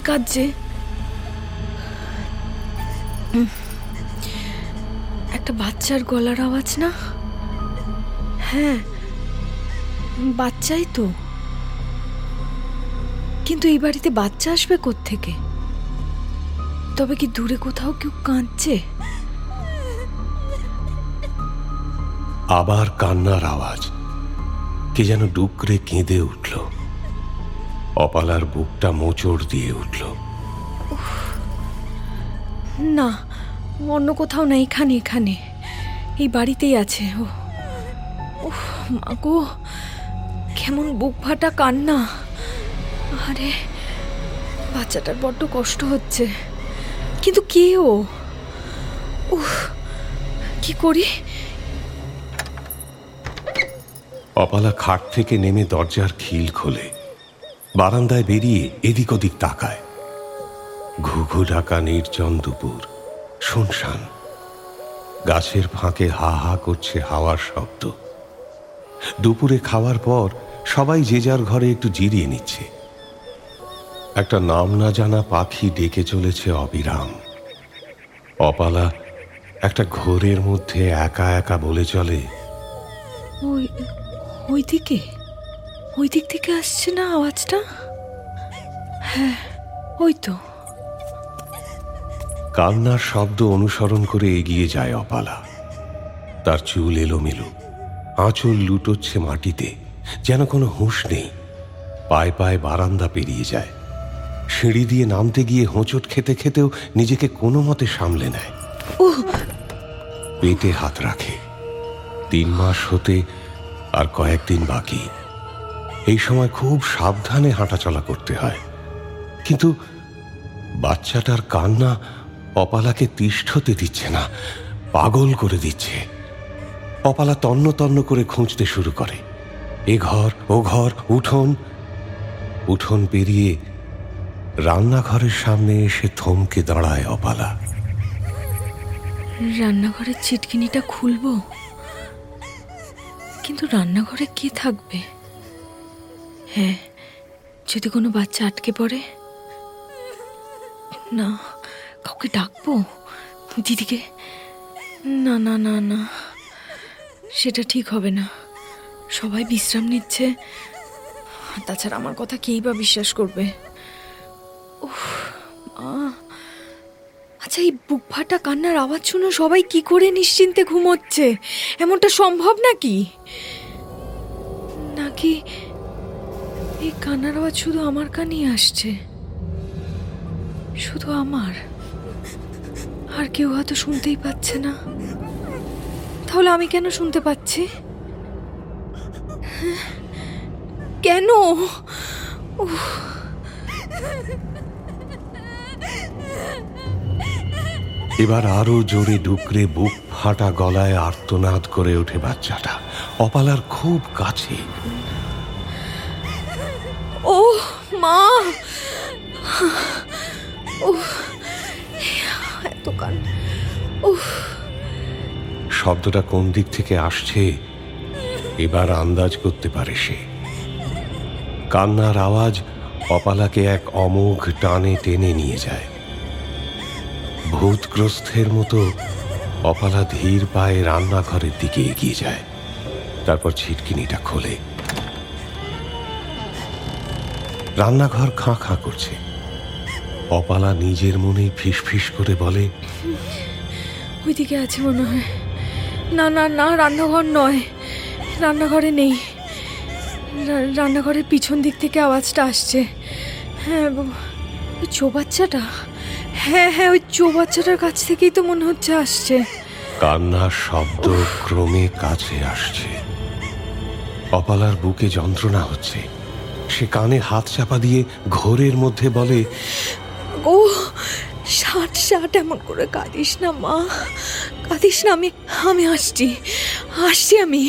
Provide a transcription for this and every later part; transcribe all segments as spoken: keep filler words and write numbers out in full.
কাঁদছে। একটা বাচ্চার গলার আওয়াজ না? হ্যাঁ, বাচ্চাই তো। কিন্তু এই বাড়িতে বাচ্চা আসবে কোত্থেকে? তবে কি দূরে কোথাও কেউ কাঁদছে? আবার কান্নার আওয়াজ। কে যেন ডুকরে কেঁদে উঠল। অপালার বুকটা মোচড় দিয়ে উঠল। না, অন্য কোথাও না, এখানে এখানে এই বাড়িতেই আছে ও। উফ মা গো, কেমন বুক ফাটা কান্না। আরে বাচ্চাটার বড্ড কষ্ট হচ্ছে। কিন্তু কে ও? উফ, কি করি? অপালা খাট থেকে নেমে দরজার খিল খোলে, বারান্দায় বেরিয়ে এদিক ওদিক তাকায়। ঘুঘু ঢাকা নির্জন দুপুর, শুনশান। গাছের ফাঁকে হা হা করছে হাওয়ার শব্দ। দুপুরে খাওয়ার পর সবাই যে যার ঘরে একটু জিরিয়ে নিচ্ছে। একটা নাম না জানা পাখি ডেকে চলেছে অবিরাম। অপালা একটা ঘোরের মধ্যে একা একা বলে চলে, ওই ওই দিকে, ওই দিক থেকে আসছে না আওয়াজটা? হ্যাঁ, ওই তো। কান্নার শব্দ অনুসরণ করে এগিয়ে যায় অপালা। তার চুল এলোমেলো, আঁচল লুটোচ্ছে মাটিতে, যেন কোনো হুঁশ নেই। পায়ে পায়ে বারান্দা পেরিয়ে যায়। সিঁড়ি দিয়ে নামতে গিয়ে হোঁচট খেতে খেতেও নিজেকে কোনো মতে সামলে নেয়। পেটে হাত রাখে। তিন মাস হতে আর কয়েকদিন বাকি। এই সময় খুব সাবধানে হাঁটাচলা করতে হয়। কিন্তু বাচ্চাটার কান্না অপালাকে তিষ্ঠতে দিচ্ছে না, পাগল করে দিচ্ছে। অপালা তন্ন তন্ন করে খুঁজতে শুরু করে। এ ঘর, ও ঘর, উঠোন। উঠোন পেরিয়ে রান্নাঘরের সামনে এসে থমকে দাঁড়ায় অপালা। রান্নাঘরের চিটকিনিটা খুলবো, কিন্তু রান্নাঘরে কে থাকবে? হ্যাঁ, যদি কোনো বাচ্চা আটকে পড়ে? না, কাউকে ডাকবো? দিদিকে? না না না না, সেটা ঠিক হবে না। সবাই বিশ্রাম নিচ্ছে, তাছাড়া আমার কথা কেই বা বিশ্বাস করবে? উফ মা, আচ্ছা এই বুক ফাটা কান্নার আওয়াজ শুনে সবাই কি করে নিশ্চিন্তে ঘুমোচ্ছে? এমনটা সম্ভব নাকি? নাকি এই কান্নার আওয়াজ শুধু আমার কানেই আসছে? শুধু আমার, আর কেউ হয়তো শুনতেই পাচ্ছে না। তাহলে আমি কেন শুনতে পাচ্ছি? কেন? উফ, এবার আরো জোরে ডুকরে বুক ফাটা গলায় আর্তনাদ করে ওঠে বাচ্চাটা, অপালার খুব কাছে। ও মা, এত কান। শব্দটা কোন দিক থেকে আসছে এবার আন্দাজ করতে পারে সে। কান্নার আওয়াজ অপালাকে এক অমোঘ টানে টেনে নিয়ে যায়। ভূতগ্রস্তের মতো অপালা ধীর পায়ে রান্নাঘরের দিকে এগিয়ে যায়। তারপর ছিটকিনিটা খোলে। রান্নাঘর খাঁ খাঁ করছে। অপালা নিজের মনেই ফিসফিস করে বলে, ওইদিকে আছে মনে হয়। না না না, রান্নাঘর নয়, রান্নাঘরে নেই। রান্নাঘরের পিছন দিক থেকে আওয়াজটা আসছে। হ্যাঁ, ওই চৌবাচ্চাটা। হ্যাঁ হ্যাঁ, ওই চৌবাচ্চাটার কাছ থেকেই তো মনে হচ্ছে আসছে। কান্নার শব্দ ক্রমে কাছে আসছে। অপালার বুকে যন্ত্রণা হচ্ছে। সে কানে হাত চাপা দিয়ে ঘোরের মধ্যে বলে, ও ষাট ষাট, এমন করে কাঁদিস না মা, কাঁদিস না। আমি আমি আসছি আসছি আমি।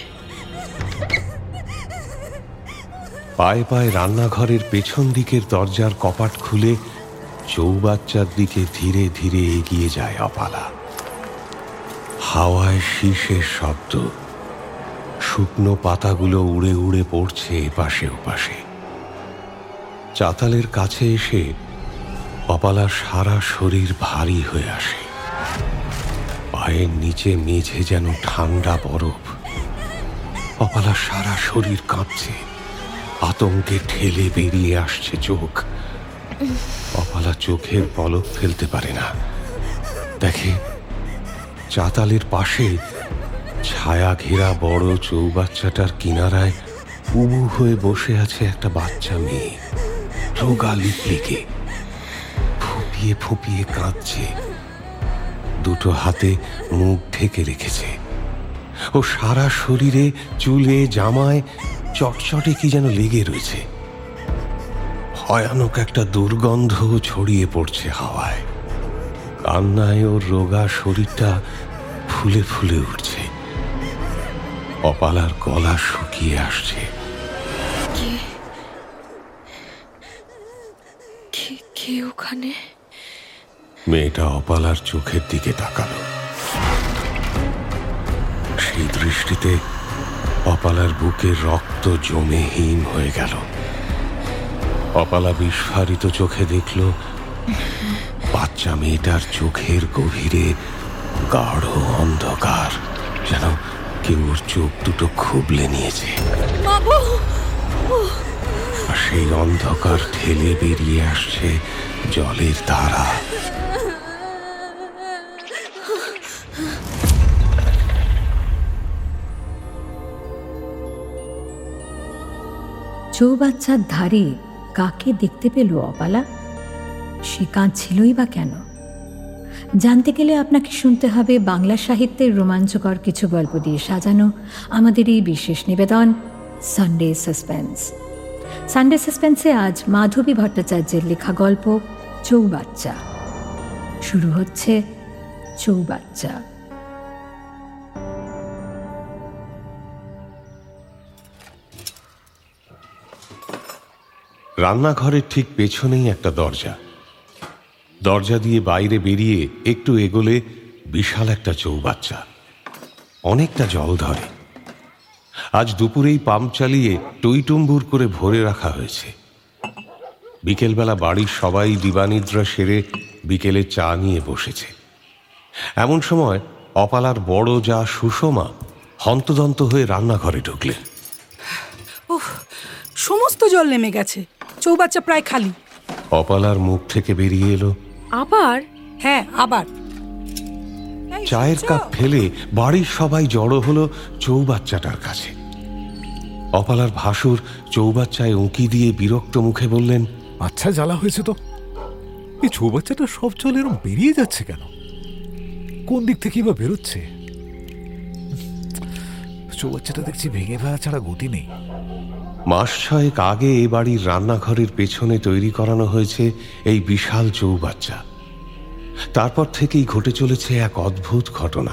পায়ে পায়ে রান্নাঘরের পেছন দিকের দরজার কপাট খুলে চৌবাচ্চার দিকে ধীরে ধীরে এগিয়ে যায় অপালা। হাওয়ায় শীষের শব্দ, শুকনো পাতাগুলো উড়ে উড়ে পড়ছে এপাশে ওপাশে। চাতালের কাছে এসে অপালার সারা শরীর ভারী হয়ে আসে, পায়ের নিচে মেঝে যেন ঠান্ডা বরফ। অপালার সারা শরীর কাঁপছে, আতঙ্কে ঠেলে বেরিয়ে আসছে চোখ। অপালা চোখের পলক ফেলতে পারে না। দেখে চাতালের পাশে ছায়া ঘেরা বড় চৌবাচ্চাটার কিনারায় উবু হয়ে বসে আছে একটা বাচ্চা মেয়ে, রোগা লিকলিকে, ফুপিয়ে ফুপিয়ে কাঁদছে, দুটো হাতে মুখ ঢেকে রেখেছে। ও সারা শরীরে চুলে জামায় চটচটে কি যেন লেগে রয়েছে। ভয়ানক একটা দুর্গন্ধ ছড়িয়ে পড়ছে হাওয়ায়। কান্নায় ওর রোগা শরীরটা ফুলে ফুলে উঠছে। অপালার গলা শুকিয়ে আসছে। কে কে কে ওখানে? মেয়েটা অপালার চোখের দিকে তাকালো। সেই দৃষ্টিতে অপালার বুকে রক্ত জমে হিম হয়ে গেল। অপালা বিস্ফারিত চোখে দেখল বাচ্চা মেয়েটার চোখের গভীরে গাঢ় অন্ধকার, যেন কেউ ওর চোখ দুটো খুবলে নিয়েছে। আর সেই অন্ধকার ঠেলে বেরিয়ে আসছে জলের ধারা। চৌবাচ্চার ধারে কাকে দেখতে পেল অপালা? সে কাঁদছিলই বা কেন? জানতে গেলে আপনাকে শুনতে হবে বাংলা সাহিত্যের রোমাঞ্চকর কিছু গল্প দিয়ে সাজানো আমাদের এই বিশেষ নিবেদন সানডে সাসপেন্স। সানডে সাসপেন্সে আজ মাধবী ভট্টাচার্যের লেখা গল্প চৌবাচ্চা। শুরু হচ্ছে চৌবাচ্চা। রান্নাঘরের ঠিক পেছনেই একটা দরজা। দরজা দিয়ে বাইরে বেরিয়ে একটু এগোলে বিশাল একটা চৌবাচ্চা, অনেকটা জল ধরে। আজ দুপুরেই পাম্প চালিয়ে টইটুম্বুর করে ভরে রাখা হয়েছে। বিকেলবেলা বাড়ির সবাই দিবানিদ্রা সেরে বিকেলে চা নিয়ে বসেছে। এমন সময় অপালার বড় যা সুষমা হন্তদন্ত হয়ে রান্নাঘরে ঢুকলেন। উফ, সমস্ত জল নেমে গেছে, চৌবাচ্চা প্রায় খালি। অপালার মুখ থেকে বেরিয়ে এলো, আবার? হ্যাঁ, আবার। চায়ের কাপ ফেলে বাড়ির সবাই জড়ো হলো চৌবাচ্চাটার কাছে। অপালার ভাসুর চৌবাচ্চায় উঁকি দিয়ে বিরক্ত মুখে বললেন, আচ্ছা জ্বালা হয়েছে তো। এই চৌবাচ্চাটা সব জল এরম বেরিয়ে যাচ্ছে কেন? কোন দিক থেকেই বা বেরোচ্ছে? চৌবাচ্চাটা দেখছি ভেঙে ফেলা ছাড়া গতি নেই। মাস ছয়েক আগে এ বাড়ির রান্নাঘরের পেছনে তৈরি করানো হয়েছে এই বিশাল চৌবাচ্চা। তারপর থেকেই ঘটে চলেছে এক অদ্ভুত ঘটনা।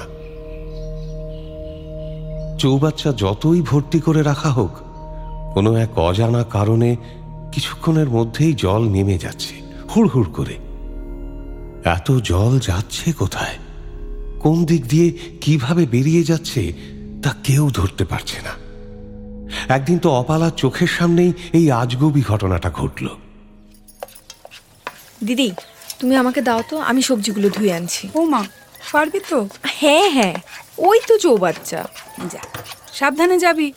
চৌবাচ্চা যতই ভর্তি করে রাখা হোক, কোনো এক অজানা কারণে কিছুক্ষণের মধ্যেই জল নেমে যাচ্ছে হুড় হুড় করে। এত জল যাচ্ছে কোথায়, কোন দিক দিয়ে কিভাবে বেরিয়ে যাচ্ছে তা কেউ ধরতে পারছে না। একদিন তো অপালার চোখের সামনেই এই আজগুবি ঘটনাটা ঘটল। দিদি, তুমি আমাকে দাও তো, আমি সবজিগুলো ধুয়ে আনছি। ও মা, পারবি তো? হ্যাঁ হ্যাঁ, ওই তো চৌবাচ্চা। যা, সাবধানে যাবি।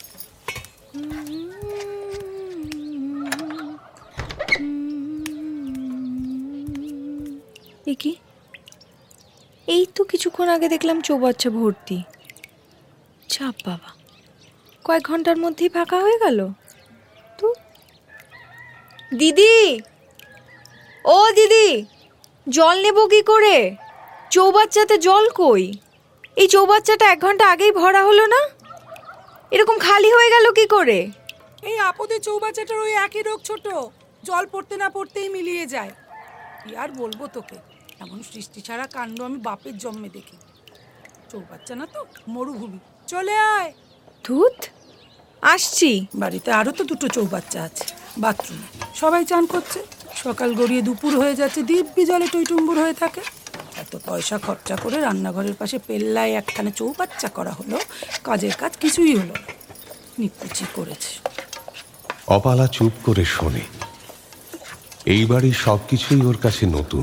এ কি? এই তো কিছুক্ষণ আগে দেখলাম চৌবাচ্চা ভর্তি। চাপ বাবা, কয়েক ঘন্টার মধ্যেই ফাঁকা হয়ে গেল। তো দিদি, ও দিদি, জল নেব কি করে? চৌবাচ্চাতে জল কই? এই চৌবাচ্চাটা এক ঘন্টা আগেই ভরা হলো না, এরকম খালি হয়ে গেল কি করে? এই আপদে চৌবাচ্চাটার ওই একই রোগ, ছোট জল পড়তে না পড়তেই মিলিয়ে যায়। কি আর বলবো তোকে, এমন সৃষ্টি ছাড়া কাণ্ড আমি বাপের জন্মে দেখি। চৌবাচ্চা না তো মরুভূমি। চলে আয়। ধুত, আসছি। বাড়িতে আরো তো দুটো চৌবাচ্চা আছে, বাথরুমে সবাই চান করছে। সকাল গড়িয়ে দুপুর হয়ে যাচ্ছে, দিব্যি জলে টইটুম্বুর হয়ে থাকে। এত পয়সা খরচা করে রান্নাঘরের পাশে পেল্লায় একখানে চৌবাচ্চা করা হলো, কাজের কাজ কিছুই হলো না। নিকুচি করেছে। অপালা চুপ করে শোনে। এই বাড়ির সবকিছুই ওর কাছে নতুন।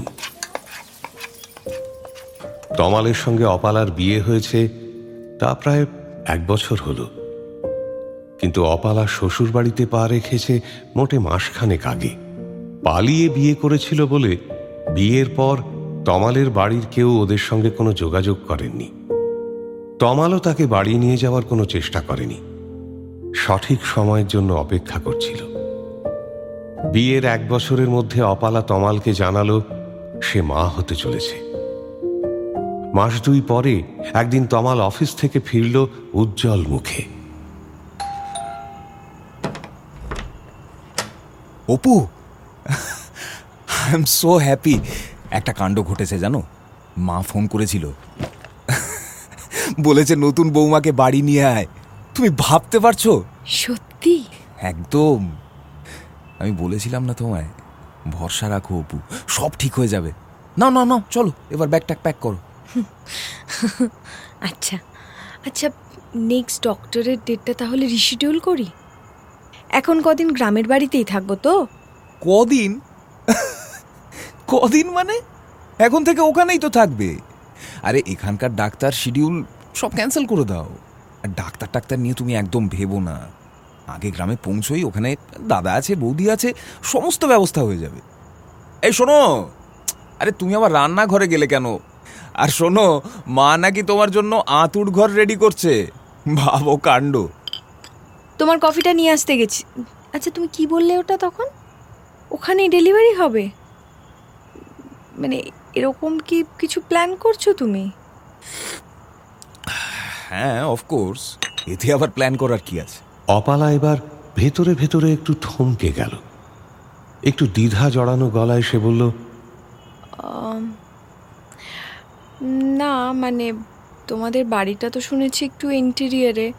তমালের সঙ্গে অপালার বিয়ে হয়েছে তা প্রায় এক বছর হলো, কিন্তু অপালা শ্বশুর বাড়িতে পা রেখেছে মোটে মাসখানেক আগে। পালিয়ে বিয়ে করেছিল বলে বিয়ের পর তমালের বাড়ির কেউ ওদের সঙ্গে কোনো যোগাযোগ করেননি। তমালও তাকে বাড়ি নিয়ে যাওয়ার কোনো চেষ্টা করেনি, সঠিক সময়ের জন্য অপেক্ষা করছিল। বিয়ের এক বছরের মধ্যে অপালা তমালকে জানালো সে মা হতে চলেছে। মাস দুই পরে একদিন তমাল অফিস থেকে ফিরল উজ্জ্বল মুখে। Apu, I am so happy. একটা কাণ্ড ঘটেছে জানো, মা ফোন করেছিল, বলেছে নতুন বৌমাকে বাড়ি নিয়ে আয়। তুমি ভাবতে পারছো? সত্যি? একদম। আমি বলেছিলাম না তোমায়, ভরসা রাখো অপু, সব ঠিক হয়ে যাবে। না না না, চলো এবার ব্যাগ ট্যাগ প্যাক করো। আচ্ছা আচ্ছা, নেক্সট ডক্টরের ডেটটা তাহলে রিশিডিউল করি। এখন কদিন গ্রামের বাড়িতেই থাকবো তো। কদিন? কদিন মানে এখন থেকে ওখানেই তো থাকবে। আরে এখানকার ডাক্তার শিডিউল সব ক্যান্সেল করে দাও। আর ডাক্তার টাক্তার নিয়ে তুমি একদম ভেবো না। আগে গ্রামে পৌঁছোই, ওখানে দাদা আছে, বৌদি আছে, সমস্ত ব্যবস্থা হয়ে যাবে। এই শোনো, আরে তুমি আবার রান্নাঘরে গেলে কেন? আর শোনো, মা নাকি তোমার জন্য আঁতুড় ঘর রেডি করছে। ভাবো কাণ্ড। তোমার কফিটা নিয়ে আসতে গেছি। আচ্ছা, তুমি কি বললে ওটা তখন? ওখানেই ডেলিভারি হবে? মানে এরকম কি কিছু প্ল্যান করছো তুমি? হ্যাঁ, অফকোর্স। এতে আবার প্ল্যান করার কি আছে? অপালা এবার ভেতরে ভেতরে একটু থমকে গেল। একটু দ্বিধা জড়ানো গলায় সে বলল, না মানে তোমাদের বাড়িটা তো শুনেছি একটু ইন্টেরিয়ারে,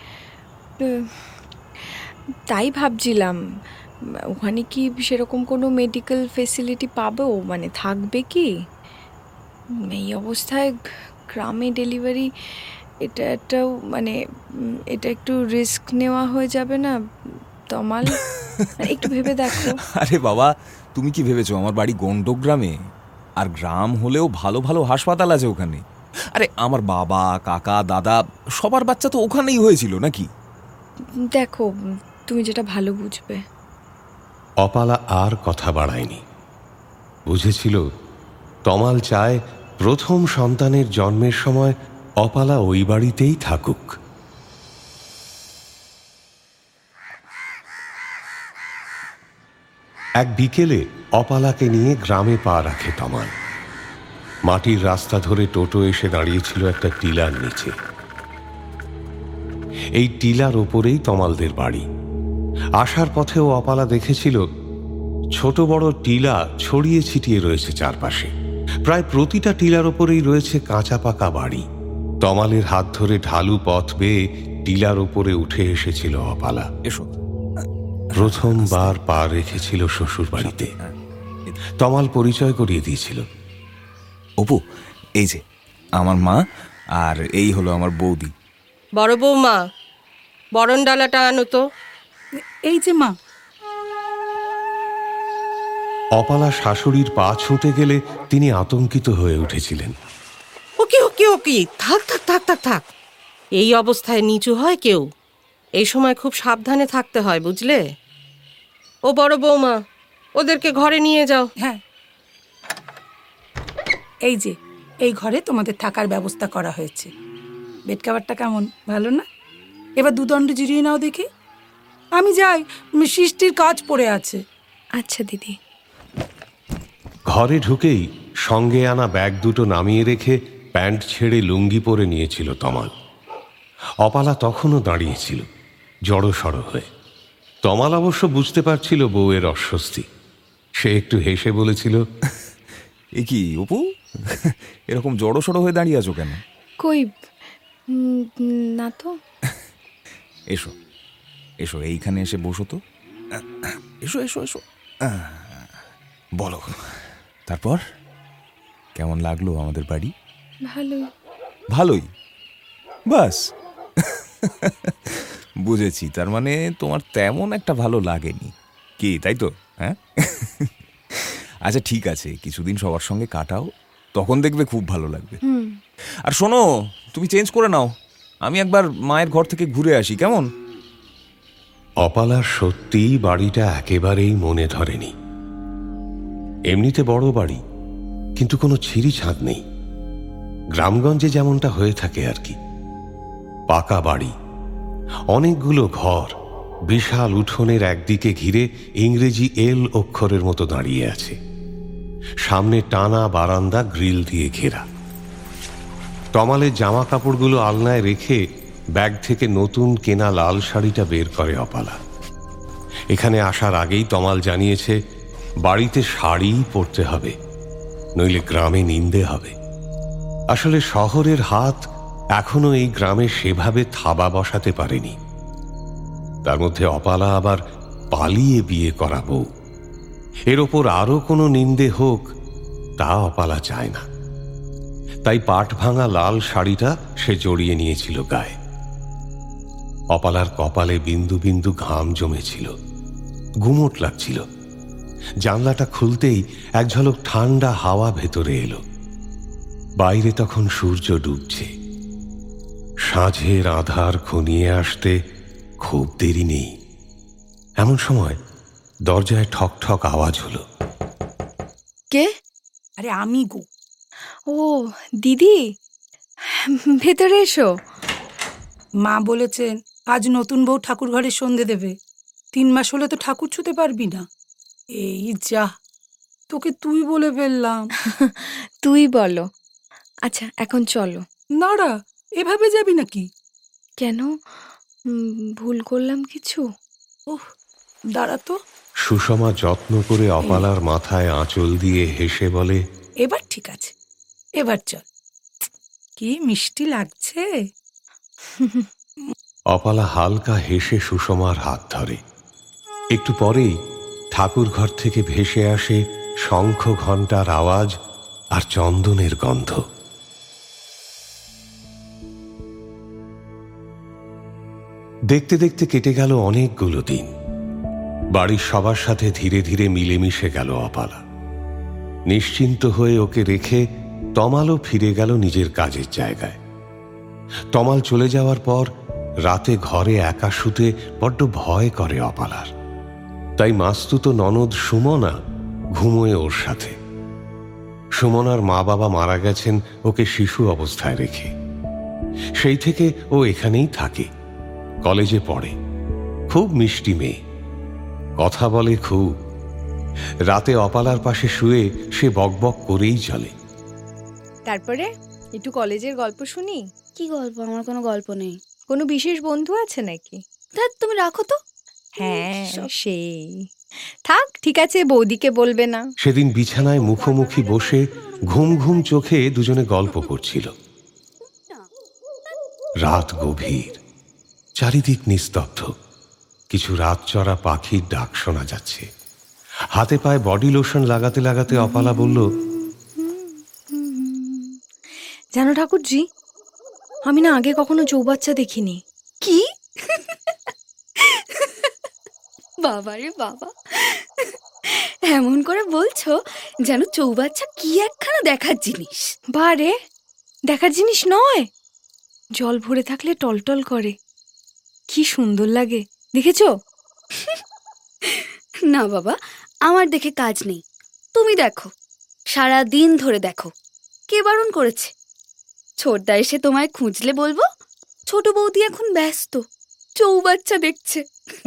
তাই ভাবছিলাম ওখানে কি সেরকম কোনো মেডিকেল ফেসিলিটি পাবো, মানে থাকবে কি? এই অবস্থায় গ্রামে ডেলিভারি, এটা একটা মানে এটা একটু রিস্ক নেওয়া হয়ে যাবে না তমাল? একটু ভেবে দেখো। আরে বাবা, তুমি কি ভেবেছো আমার বাড়ি গন্ডক গ্রামে? আর গ্রাম হলেও ভালো ভালো হাসপাতাল আছে ওখানে। আরে আমার বাবা, কাকা, দাদা সবার বাচ্চা তো ওখানেই হয়েছিল নাকি। দেখো তুমি যেটা ভালো বুঝবে। অপালা আর কথা বাড়ায়নি। বুঝেছিল তমাল চায় প্রথম সন্তানের জন্মের সময় অপালা ওই বাড়িতেই থাকুক। এক বিকেলে অপালাকে নিয়ে গ্রামে পা রাখে তমাল। মাটির রাস্তা ধরে টোটো এসে দাঁড়িয়েছিল একটা টিলার নিচে। এই টিলার ওপরেই তমালদের বাড়ি। আসার পথেও অপালা দেখেছিল ছোট বড় টিলা ছড়িয়ে ছিটিয়ে রয়েছে চারপাশে। প্রায় প্রতিটা টিলার ওপরেই রয়েছে কাঁচা পাকা বাড়ি। তমালের হাত ধরে ঢালু পথ বেয়ে টিলার ওপরে উঠে এসেছিল অপালা। এসো। প্রথমবার পা রেখেছিল শ্বশুর বাড়িতে। তমাল পরিচয় করিয়ে দিয়েছিল। অপু, এই যে আমার মা, আর এই হলো আমার বৌদি। বড় বৌমা, বরণ ডালাটা আনো তো। এই যে মা। অপালা শাশুড়ির পা ছুটে গেলে তিনি আতঙ্কিত হয়ে উঠেছিলেন। ওকে ওকে ওকে, থাক থাক থাক থাক থাক। এই অবস্থায় নিচু হয় কেউ? এই সময় খুব সাবধানে থাকতে হয়, বুঝলে? ও বড় বৌমা, ওদেরকে ঘরে নিয়ে যাও। হ্যাঁ, এই যে এই ঘরে তোমাদের থাকার ব্যবস্থা করা হয়েছে। বেড কাভারটা কেমন, ভালো না? এবার দুদণ্ড জিরিয়ে নাও দেখি। আমি যাই, সৃষ্টির কাজ পড়ে আছে। আচ্ছা দিদি। ঘরে ঢুকেই সঙ্গে আনা ব্যাগ দুটো নামিয়ে রেখে প্যান্ট ছেড়ে লুঙ্গি পরে নিয়েছিল তমাল। অপালা তখনও দাঁড়িয়েছিল জড়সড় হয়ে। তমাল অবশ্য বুঝতে পারছিল বউয়ের অস্বস্তি। সে একটু হেসে বলেছিল, এ কি অপু, এরকম জড়ো সড়ো হয়ে দাঁড়িয়ে আছো কেন? কই উম, না তো। এসো এসো, এইখানে এসে বসো তো। এসো এসো এসো। বলো, তারপর কেমন লাগলো আমাদের বাড়ি? ভালোই। ভালোই? বাস, বুঝেছি। তার মানে তোমার তেমন একটা ভালো লাগেনি কি, তাই তো? হ্যাঁ, আচ্ছা ঠিক আছে, কিছুদিন সবার সঙ্গে কাটাও, তখন দেখবে খুব ভালো লাগবে। আর শোনো, তুমি চেঞ্জ করে নাও, আমি একবার মায়ের ঘর থেকে ঘুরে আসি, কেমন? অপালার সত্যিই বাড়িটা একেবারেই মনে ধরেনি। এমনিতে বড় বাড়ি, কিন্তু কোনো ছিঁড়ি ছাদ নেই, গ্রামগঞ্জে যেমনটা হয়ে থাকে আর কি। পাকা বাড়ি, অনেকগুলো ঘর, বিশাল উঠোনের একদিকে ঘিরে ইংরেজি এল অক্ষরের মতো দাঁড়িয়ে আছে। সামনে টানা বারান্দা গ্রিল দিয়ে ঘেরা। তমালের জামা কাপড়গুলো আলনায় রেখে ব্যাগ থেকে নতুন কেনা লাল শাড়িটা বের করে অপালা। এখানে আসার আগেই তমাল জানিয়েছে বাড়িতে শাড়িই পরতে হবে, নইলে গ্রামে নিন্দে হবে। আসলে শহরের হাত এখনো এই গ্রামে সেভাবে থাবা বসাতে পারেনি। তার মধ্যে অপালা আবার পালিয়ে বিয়ে করা বউ, এর ওপর আরো কোনো নিন্দে হোক তা অপালা চায় না। তাই পাট ভাঙা লাল শাড়িটা সে জড়িয়ে নিয়েছিল গায়ে। অপালার কপালে বিন্দু বিন্দু ঘাম জমেছিল, গুমোট লাগছিল। জানলাটা খুলতেই এক ঝলক ঠান্ডা হাওয়া ভেতরে এলো। বাইরে তখন সূর্য ডুবছে। সাঁঝের আধার ঘনিয়ে আসতে খুব দেরি নেই। এমন সময় দরজায় ঠক ঠক আওয়াজ হলো। কে? আরে আমি গো। ও দিদি, ভেতরে এসো। মা বলেছেন আজ নতুন বউ ঠাকুর ঘরে সন্ধে দেবে। তিন মাস হলে তো ঠাকুর ছুঁতে পারবি না। এই যা, তোকে তুই বলে ফেললাম। তুই বলো। আচ্ছা এখন চলো। নাড়া, এভাবে যাবি নাকি? কেন, উম, ভুল করলাম কিছু? ওহ, দাঁড়া তো। সুষমা যত্ন করে অপালার মাথায় আঁচল দিয়ে হেসে বলে, এবার ঠিক আছে, এবার চল। কি মিষ্টি লাগছে। অপালা হালকা হেসে সুষমার হাত ধরে। একটু পরেই ঠাকুর ঘর থেকে ভেসে আসে শঙ্খ ঘণ্টার আওয়াজ আর চন্দনের গন্ধ। দেখতে দেখতে কেটে গেল অনেকগুলো দিন। বাড়ির সবার সাথে ধীরে ধীরে মিলেমিশে গেল অপালা। নিশ্চিন্ত হয়ে ওকে রেখে তমালও ফিরে গেল নিজের কাজের জায়গায়। তমাল চলে যাওয়ার পর রাতে ঘরে একা শুতে বড্ড ভয় করে অপালার। তাই মাস্তুত ননদ সুমনা ঘুমোয় ওর সাথে। সুমনার মা বাবা মারা গেছেন ওকে শিশু অবস্থায় রেখে। সেই থেকে ও এখানেই থাকে, কলেজে পড়ে। খুব মিষ্টি মেয়ে, কথা বলে খুব। রাতে অপালার পাশে শুয়ে সে বকবক করেই চলে। তারপরে একটু কলেজের গল্প শুনি। কি গল্প? আমার কোনো গল্প নেই। কোনো বিশেষ বন্ধু আছে নাকি? ধ্যাৎ, তুমি রাখো তো। হ্যাঁ সেই থাক, ঠিক আছে, বৌদিকে বলবে না। সেদিন বিছানায় মুখোমুখি বসে ঘুম ঘুম চোখে দুজনে গল্প করছিল। রাত গভীর, চারিদিক নিস্তব্ধ। কিছু রাত চড়া পাখির ডাক শোনা যাচ্ছে। হাতে পায়ে বডি লোশন লাগাতে লাগাতে অপালা বলল, জানো ঠাকুরজি, আমি না আগে কখনো চৌবাচ্চা দেখিনি। কি? বাবা রে বাবা, এমন করে বলছো যেন চৌবাচ্চা কি একখানা দেখার জিনিস। বারে, দেখার জিনিস নয়, জল ভরে থাকলে টলটল করে, কি সুন্দর লাগে, দেখেছো? না বাবা, আমার দেখে কাজ নেই। তুমি দেখো, সারা দিন ধরে দেখো। কে বারণ করেছে? ছোটদা এসে তোমায় খুঁজলে বলবো ছোট বৌদি এখন ব্যস্ত, চৌবাচ্চা দেখছে।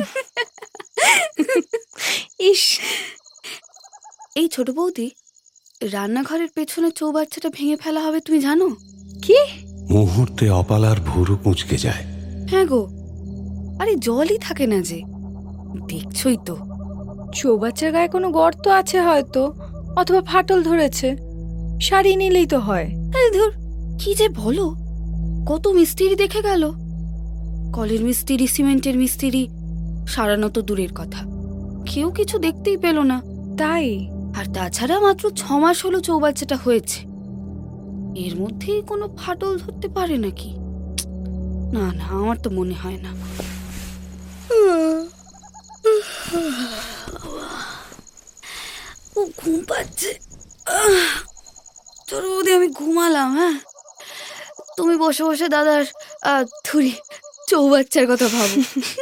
ইস, এই ছোট বৌদি, রান্নাঘরের পেছনে চৌবাচ্চাটা ভেঙে ফেলা হবে, তুমি জানো? কি? মুহূর্তে অপালার ভুরু কুঁচকে যায়। হ্যাঁ গো, আরে জলই থাকে না যে, দেখছই তো। চৌবাচ্চার গায়ে কোনো গর্ত আছে হয়তো, অথবা ফাটল ধরেছে, সারিয়ে নিলেই তো হয়। আরে ধুর, কি যে বলো, কত মিস্ত্রি দেখে গেল। কলের মিস্ত্রি, সিমেন্টের মিস্ত্রি, সারানো তো দূরের কথা, কেউ কিছু দেখতেই পেল না। তাই? আর তাছাড়া মাত্র ছ মাস হলো চৌবাচ্চাটা হয়েছে, এর মধ্যেই কোনো ফাটল ধরতে পারে নাকি? না না, আমার তো মনে হয় না। খুব ঘুম পাচ্ছে। আহ, ছোট বৌদি আমি ঘুমালাম। হ্যাঁ, তুমি বসে বসে দাদার আহ, থুরি চৌবাচ্চার কথা ভাবো।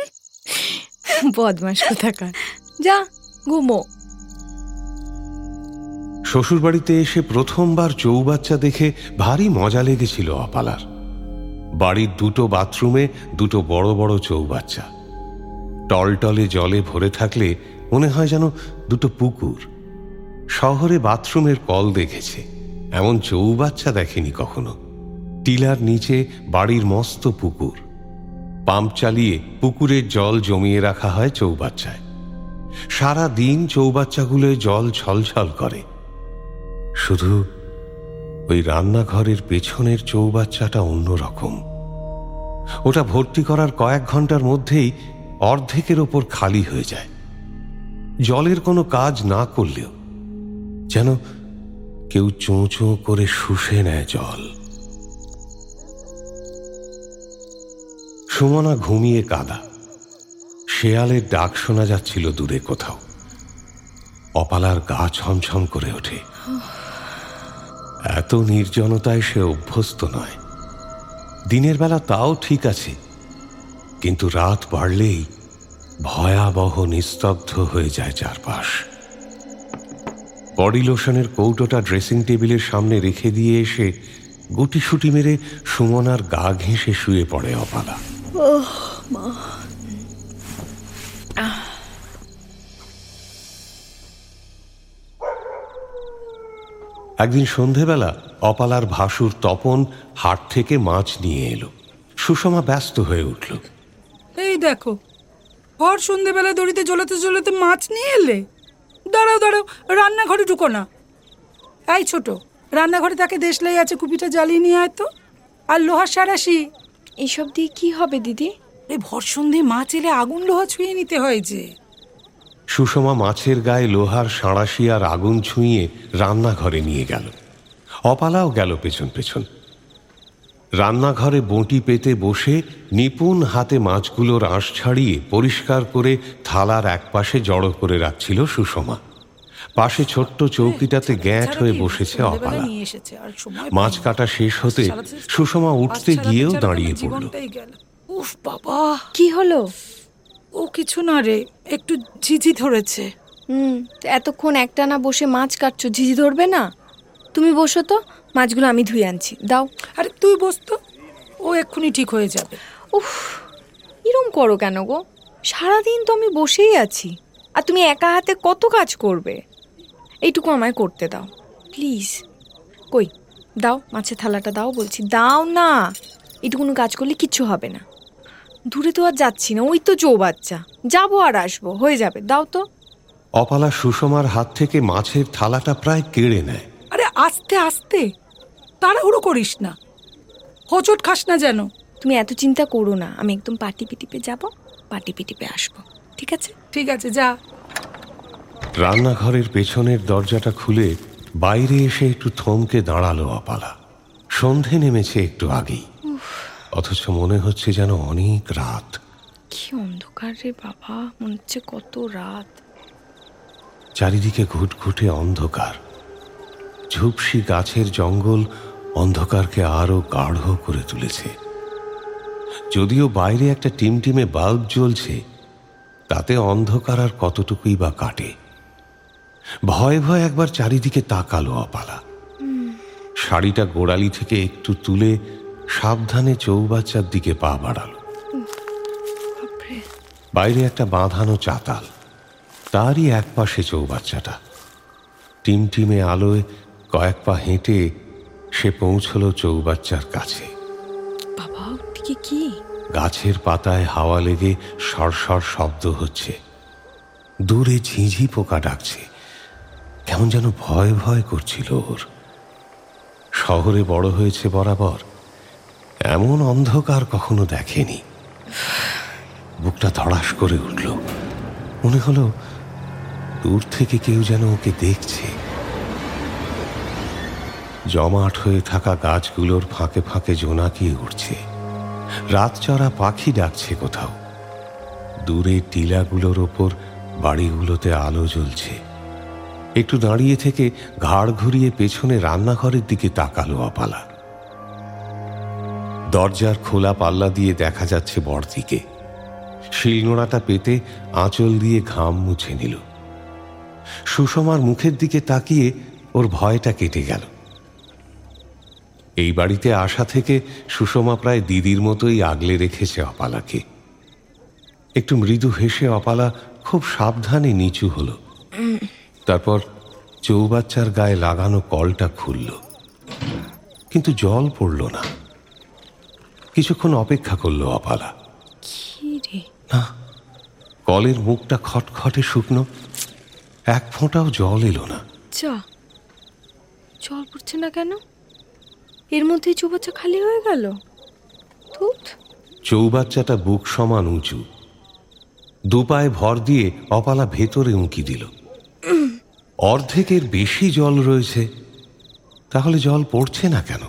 বদমাস কোথাকার, যা ঘুমো। শ্বশুরবাড়িতে এসে প্রথমবার চৌবাচ্চা দেখে ভারী মজা লেগেছিল অপালার। বাড়ির দুটো বাথরুমে দুটো বড় বড় চৌবাচ্চা, টলটলে জলে ভরে থাকলে মনে হয় যেন দুটো পুকুর। শহরে বাথরুমের কল দেখেছে, এমন চৌবাচ্চা দেখেনি কখনো। টিলার নিচে বাড়ির মস্ত পুকুর, পাম্প চালিয়ে পুকুরের জল জমিয়ে রাখা হয় চৌবাচ্চায়। সারা দিন চৌবাচ্চাগুলোয় জল ছলছল করে। শুধু ওই রান্নাঘরের পেছনের চৌবাচ্চাটা অন্যরকম। ওটা ভর্তি করার কয়েক ঘন্টার মধ্যেই অর্ধেকের ওপর খালি হয়ে যায়। জলের কোনো কাজ না করলেও যেন কেউ চোঁ চোঁ করে শুষে নেয় জল। সুমনা ঘুমিয়ে কাঁদা। শেয়ালের ডাক শোনা যাচ্ছিল দূরে কোথাও। অপালার গা ছমছম করে ওঠে। এত নির্জনতায় সে অভ্যস্ত নয়। দিনের বেলা তাও ঠিক আছে, কিন্তু রাত বাড়লেই ভয়াবহ নিস্তব্ধ হয়ে যায় চারপাশ। বডি লোশনের কৌটোটা ড্রেসিং টেবিলের সামনে রেখে দিয়ে এসে গুটিসুটি মেরে সুমনার গা ঘেঁষে শুয়ে পড়ে অপালা। একদিন সন্ধেবেলা অপালার ভাসুর তপন হাট থেকে মাছ নিয়ে এলো। সুষমা ব্যস্ত হয়ে উঠল। এই দেখো, ভর সন্ধেবেলা দড়িতে জ্বলাতে জ্বলাতে মাছ নিয়ে এলে। দাঁড়াও দাঁড়াও, রান্নাঘরে ঢুকো না। এই ছোট, রান্নাঘরে তাকে দেশলাই আছে, কুপিটা জ্বালিয়ে নিয়ে আয় তো। আর লোহার সারাশি। এসব দিয়ে কি হবে দিদি? এই ভর সন্ধে মাছ এলে আগুন লোহা ছুঁয়ে নিতে হয় যে। সুষমা মাছের গায়ে লোহার সাঁড়াশি আর আগুন ছুঁয়ে রান্নাঘরে নিয়ে গেল। অপালাও গেল পেছন পেছন। রান্নাঘরে বঁটি পেতে বসে নিপুণ হাতে মাছগুলোর আঁশ ছাড়িয়ে পরিষ্কার করে থালার একপাশে জড়ো করে রাখছিল সুষমা। পাশে ছোট্ট চৌকিটাতে গ্যাঁট হয়ে বসেছে অপালা। মাছ কাটা শেষ হতে সুষমা উঠতে গিয়েও দাঁড়িয়ে পড়ল। উফ বাবা, কি হলো? ও কিছু না রে, একটু ঝিঝি ধরেছে। হুম, এতক্ষণ একটানা বসে মাছ কাটছো, ঝিঝি ধরবে না? তুমি বসো তো, মাছগুলো আমি ধুয়ে আনছি, দাও। আরে তুই বস তো, ও এক্ষুনি ঠিক হয়ে যাবে। উফ, এরম করো কেন গো? সারাদিন তো আমি বসেই আছি, আর তুমি একা হাতে কত কাজ করবে? এইটুকু আমায় করতে দাও প্লিজ। কই দাও, মাছের থালাটা দাও বলছি, দাও না। এইটুকুনো কাজ করলে কিচ্ছু হবে না। দূরে তো আর যাচ্ছি না, ওই তো চৌবাচ্চা, যাবো আর আসবো, হয়ে যাবে, দাও তো। অপালা সুষমার হাত থেকে মাছের থালাটা প্রায় কেড়ে নেয়। আরে আস্তে আস্তে, তাড়াহুড়ো করিস না, হোঁচট খাস না যেন। তুমি এত চিন্তা করো না, আমি একদম পাটি পিটিপে যাবো, পাটি পিটিপে আসবো, ঠিক আছে? ঠিক আছে, যা। রান্নাঘরের পেছনের দরজাটা খুলে বাইরে এসে একটু থমকে দাঁড়ালো অপালা। সন্ধে নেমেছে একটু আগেই, অথচ মনে হচ্ছে যেন অনেক রাত। কি অন্ধকার রে বাবা, মনে হচ্ছে কত রাত। চারিদিকে ঘুটঘুটে অন্ধকার। ঝুপসি গাছের জঙ্গল অন্ধকারকে আরো গাঢ় করে তুলেছে। যদিও বাইরে একটা টিমটিমে বাল্ব জ্বলছে, তাতে অন্ধকার আর কতটুকুই বা কাটে। ভয়ে ভয়ে একবার চারিদিকে তাকালো অপালা। শাড়িটা গোড়ালি থেকে একটু তুলে সাবধানে চৌবাচ্চার দিকে পা বাড়ালো। বাইরে একটা বাঁধানো চাতাল, তারই এক পাশে চৌবাচ্চাটা। টিমটিমে আলোয় কয়েক পা হেঁটে সে পৌঁছল চৌবাচ্চার কাছে। বাবা, ওদিকে কি? গাছের পাতায় হাওয়া লেগে সরসর শব্দ হচ্ছে। দূরে ঝিঝি পোকা ডাকছে। কেমন যেন ভয় ভয় করছিল ওর। শহরে বড় হয়েছে বরাবর, এমন অন্ধকার কখনো দেখেনি। বুকটা ধড়াস করে উঠল। মনে হলো দূর থেকে কেউ যেন ওকে দেখছে। জমাট হয়ে থাকা গাছগুলোর ফাঁকে ফাঁকে জোনাকি উঠছে। রাত চড়া পাখি ডাকছে কোথাও। দূরে টিলাগুলোর ওপর বাড়িগুলোতে আলো জ্বলছে। একটু দাঁড়িয়ে থেকে ঘাড় ঘুরিয়ে পেছনে রান্নাঘরের দিকে তাকালো অপালা। দরজার খোলা পাল্লা দিয়ে দেখা যাচ্ছে বড়দিকে। শিলনোড়াটা পেতে আঁচল দিয়ে ঘাম মুছে নিল। সুষমার মুখের দিকে তাকিয়ে ওর ভয়টা কেটে গেল। এই বাড়িতে আসা থেকে সুষমা প্রায় দিদির মতোই আগলে রেখেছে অপালাকে। একটু মৃদু হেসে অপালা খুব সাবধানে নিচু হলো। তারপর চৌবাচ্চার গায়ে লাগানো কলটা খুলল, কিন্তু জল পড়ল না। কিছুক্ষণ অপেক্ষা করলো অপালা। না, কলের মুখটা খটখটে শুকনো, এক ফোঁটাও জল এলো না। চা জল পড়ছে না কেন? এর মধ্যেই চৌবাচ্চা খালি হয়ে গেল। চৌবাচ্চাটা বুক সমান উঁচু। দুপায়ে ভর দিয়ে অপালা ভেতরে উঁকি দিল। অর্ধেকের বেশি জল রয়েছে, তাহলে জল পড়ছে না কেন?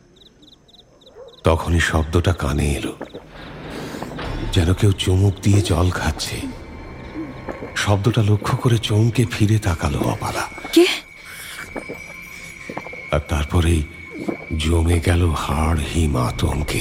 তখনই শব্দটা কানে এলো, যেন কেউ চুমুক দিয়ে জল খাচ্ছে। শব্দটা লক্ষ্য করে চমকে ফিরে তাকালো অপালা। আর তারপরেই জমে গেল হাড় হিম আতঙ্কে।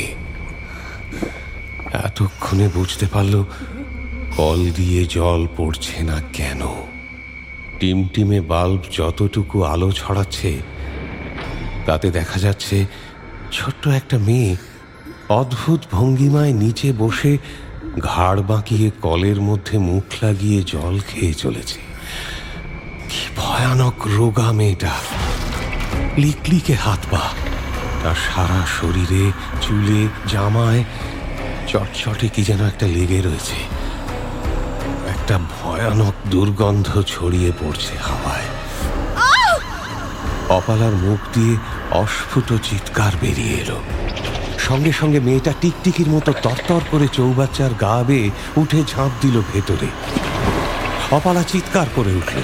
এতক্ষণে বুঝতে পারল কল দিয়ে জল পড়ছে না কেন। টিমটিমে বাল্ব যতটুকু আলো ছড়াচ্ছে তাতে দেখা যাচ্ছে ছোট্ট একটা মেয়ে অদ্ভুত ভঙ্গিমায় নিচে বসে ঘাড় বাঁকিয়ে কলের মধ্যে মুখ লাগিয়ে জল খেয়ে চলেছে। কি ভয়ানক রোগা মেয়েটা! লিকলিকে হাত পা, তার সারা শরীরে, চুলে, জামায় চটচটে কি যেন একটা লেগে রয়েছে। একটা ভয়ানক দুর্গন্ধ ছড়িয়ে পড়ছে হাওয়ায়। অপালার মুখ দিয়ে অস্ফুট চিৎকার বেরিয়ে এলো। সঙ্গে সঙ্গে মেয়েটা টিকটিকির মতো তরতর করে চৌবাচ্চার গা বেয়ে উঠে ঝাঁপ দিল ভেতরে। অপালা চিৎকার করে উঠল।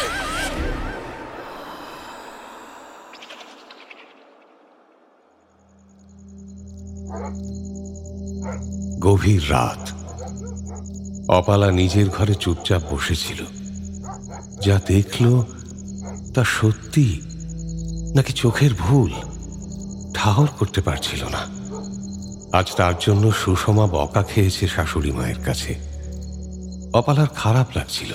গভীর রাত। অপালা নিজের ঘরে চুপচাপ বসেছিল। যা দেখল তা সত্যি নাকি চোখের ভুল ঠাহর করতে পারছিল না। আজ তার জন্য সুষমা বকা খেয়েছে শাশুড়ি মায়ের কাছে। অপালার খারাপ লাগছিল।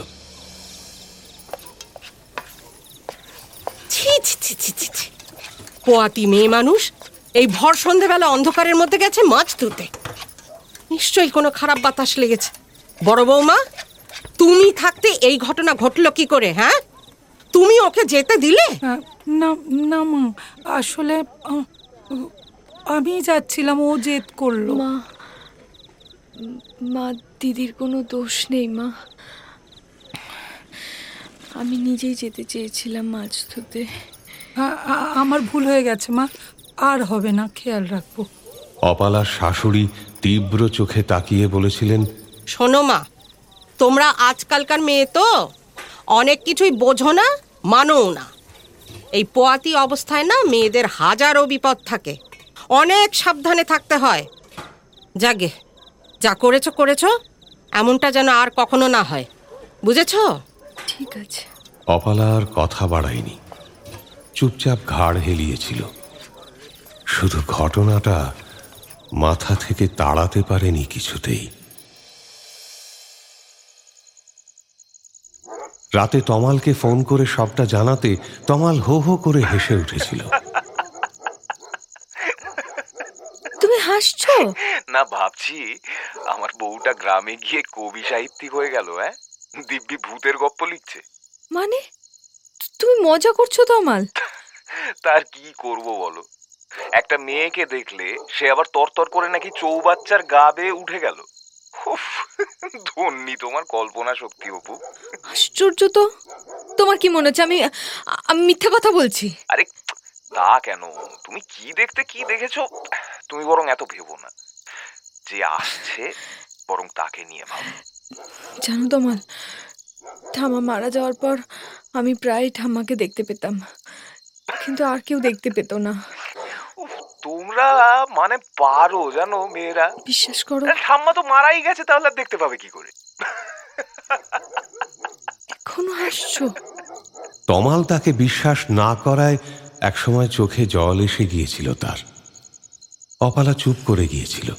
পোয়াতি মেয়ে মানুষ এই ভর সন্ধেবেলা অন্ধকারের মধ্যে গেছে মাছ ধুতে। নিশ্চয়ই কোনো খারাপ বাতাস লেগেছে। বড় বৌমা, তুমি থাকতে এই ঘটনা ঘটলো কি করে? হ্যাঁ, তুমি ওকে যেতে দিলে? না না মা, আসলে আমি যাচ্ছিলাম, ও জেদ করলো। মা মা দিদির কোনো দোষ নেই মা। আমি নিজেই যেতে চেয়েছিলাম মাছ ধুতে। আমার ভুল হয়ে গেছে মা, আর হবে না, খেয়াল রাখবো। অপালার শাশুড়ি তীব্র চোখে তাকিয়ে বলেছিলেন, শোনো মা, তোমরা আজকালকার মেয়ে তো অনেক কিছুই বোঝো না, মানোও না। এই পোয়াতি অবস্থায় না মেয়েদের হাজারো বিপদ থাকে, অনেক সাবধানে থাকতে হয়। যাগে, যা করেছো করেছো, এমনটা যেন আর কখনো না হয়, বুঝেছো? ঠিক আছে। অপালা আর কথা বাড়ায়নি, চুপচাপ ঘাড় হেলিয়েছিল। শুধু ঘটনাটা মাথা থেকে তাড়াতে পারেনি কিছুতেই। রাতে তমালকে ফোন করে সবটা জানাতে তমাল হো হো করে হেসে উঠেছিল। তুমি হাসছো? না, ভাবছি আমার বউটা গ্রামে গিয়ে কবি সাহিত্যিক হয়ে গেল। হ্যাঁ, দিব্যি ভূতের গপ্প লিখছে। মানে তুমি মজা করছো তমাল? তার কি করব বলো, একটা মেয়েকে দেখলে সে আবার তরতর করে নাকি চৌবাচ্চার গা বেয়ে উঠে গেল। ধন্যি তোমার কল্পনা শক্তি অপু। আশ্চর্য তো। তোমার কি মনে হচ্ছে আমি আমি মিথ্যা কথা বলছি? আরে তা কেন, তুমি কি দেখতে কি দেখেছো তুমি বরং এত ভেবো না। যে আসছে বরং তাকে নিয়ে ভাবো। জানো তমাল, ঠাম্মা মারা যাওয়ার পর আমি প্রায় ঠাম্মাকে দেখতে পেতাম, কিন্তু আর কেউ দেখতে পেত না। তোমরা মানে পারো জানো মেয়েরা। বিশ্বাস করো, ঠাম্মা তো মারাই গেছে, তাহলে আর দেখতে পাবে কি করে? এখনো হাসছো? তমাল তাকে বিশ্বাস না করায় একসময় চোখে জল এসে গিয়েছিল তার। অপালা চুপ করে গিয়েছিল।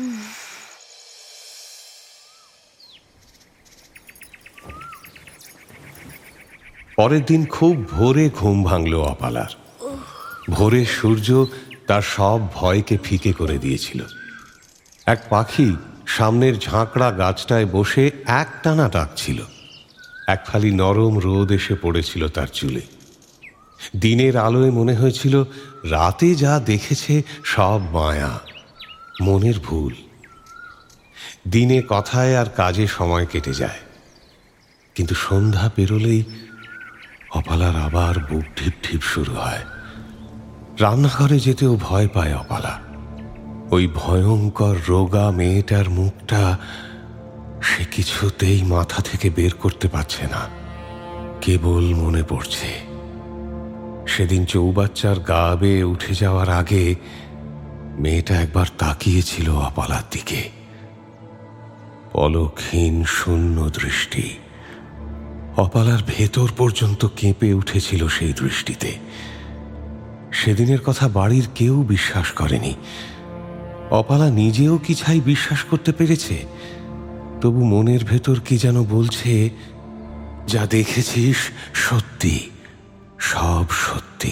পরের দিন খুব ভোরে ঘুম ভাঙল অপালার। ভোরের সূর্য তার সব ভয়কে ফিকে করে দিয়েছিল। এক পাখি সামনের ঝাঁকড়া গাছটায় বসে একটানা ডাকছিল। এক ফালি নরম রোদ এসে পড়েছিল তার চুলে। দিনের আলোয় মনে হয়েছিল রাতে যা দেখেছে সব মায়া, মনের ভুল। দিনে কথায় আর কাজে সময় কেটে যায়, কিন্তু সন্ধ্যা পেরোলেই অপালার আবার বুক ঢিপ ঢিপ শুরু হয়। রান্নাঘরে যেতেও ভয় পায় অপালা। ওই ভয়ঙ্কর রোগা মেয়েটার মুখটা সে কিছুতেই মাথা থেকে বের করতে পারছে না। কেবল মনে পড়ছে সেদিন চৌবাচ্চার গা বেয়ে উঠে যাওয়ার আগে মেয়েটা একবার তাকিয়েছিল অপালার দিকে। পলকহীন শূন্য দৃষ্টি। অপালার ভেতর পর্যন্ত কেঁপে উঠেছিল সেই দৃষ্টিতে। সেদিনের কথা বাড়ির কেউ বিশ্বাস করেনি। অপালা নিজেও কি ছাই বিশ্বাস করতে পেরেছে, তবু মনের ভেতর কি যেন বলছে, যা দেখেছিস সত্যি, সব সত্যি।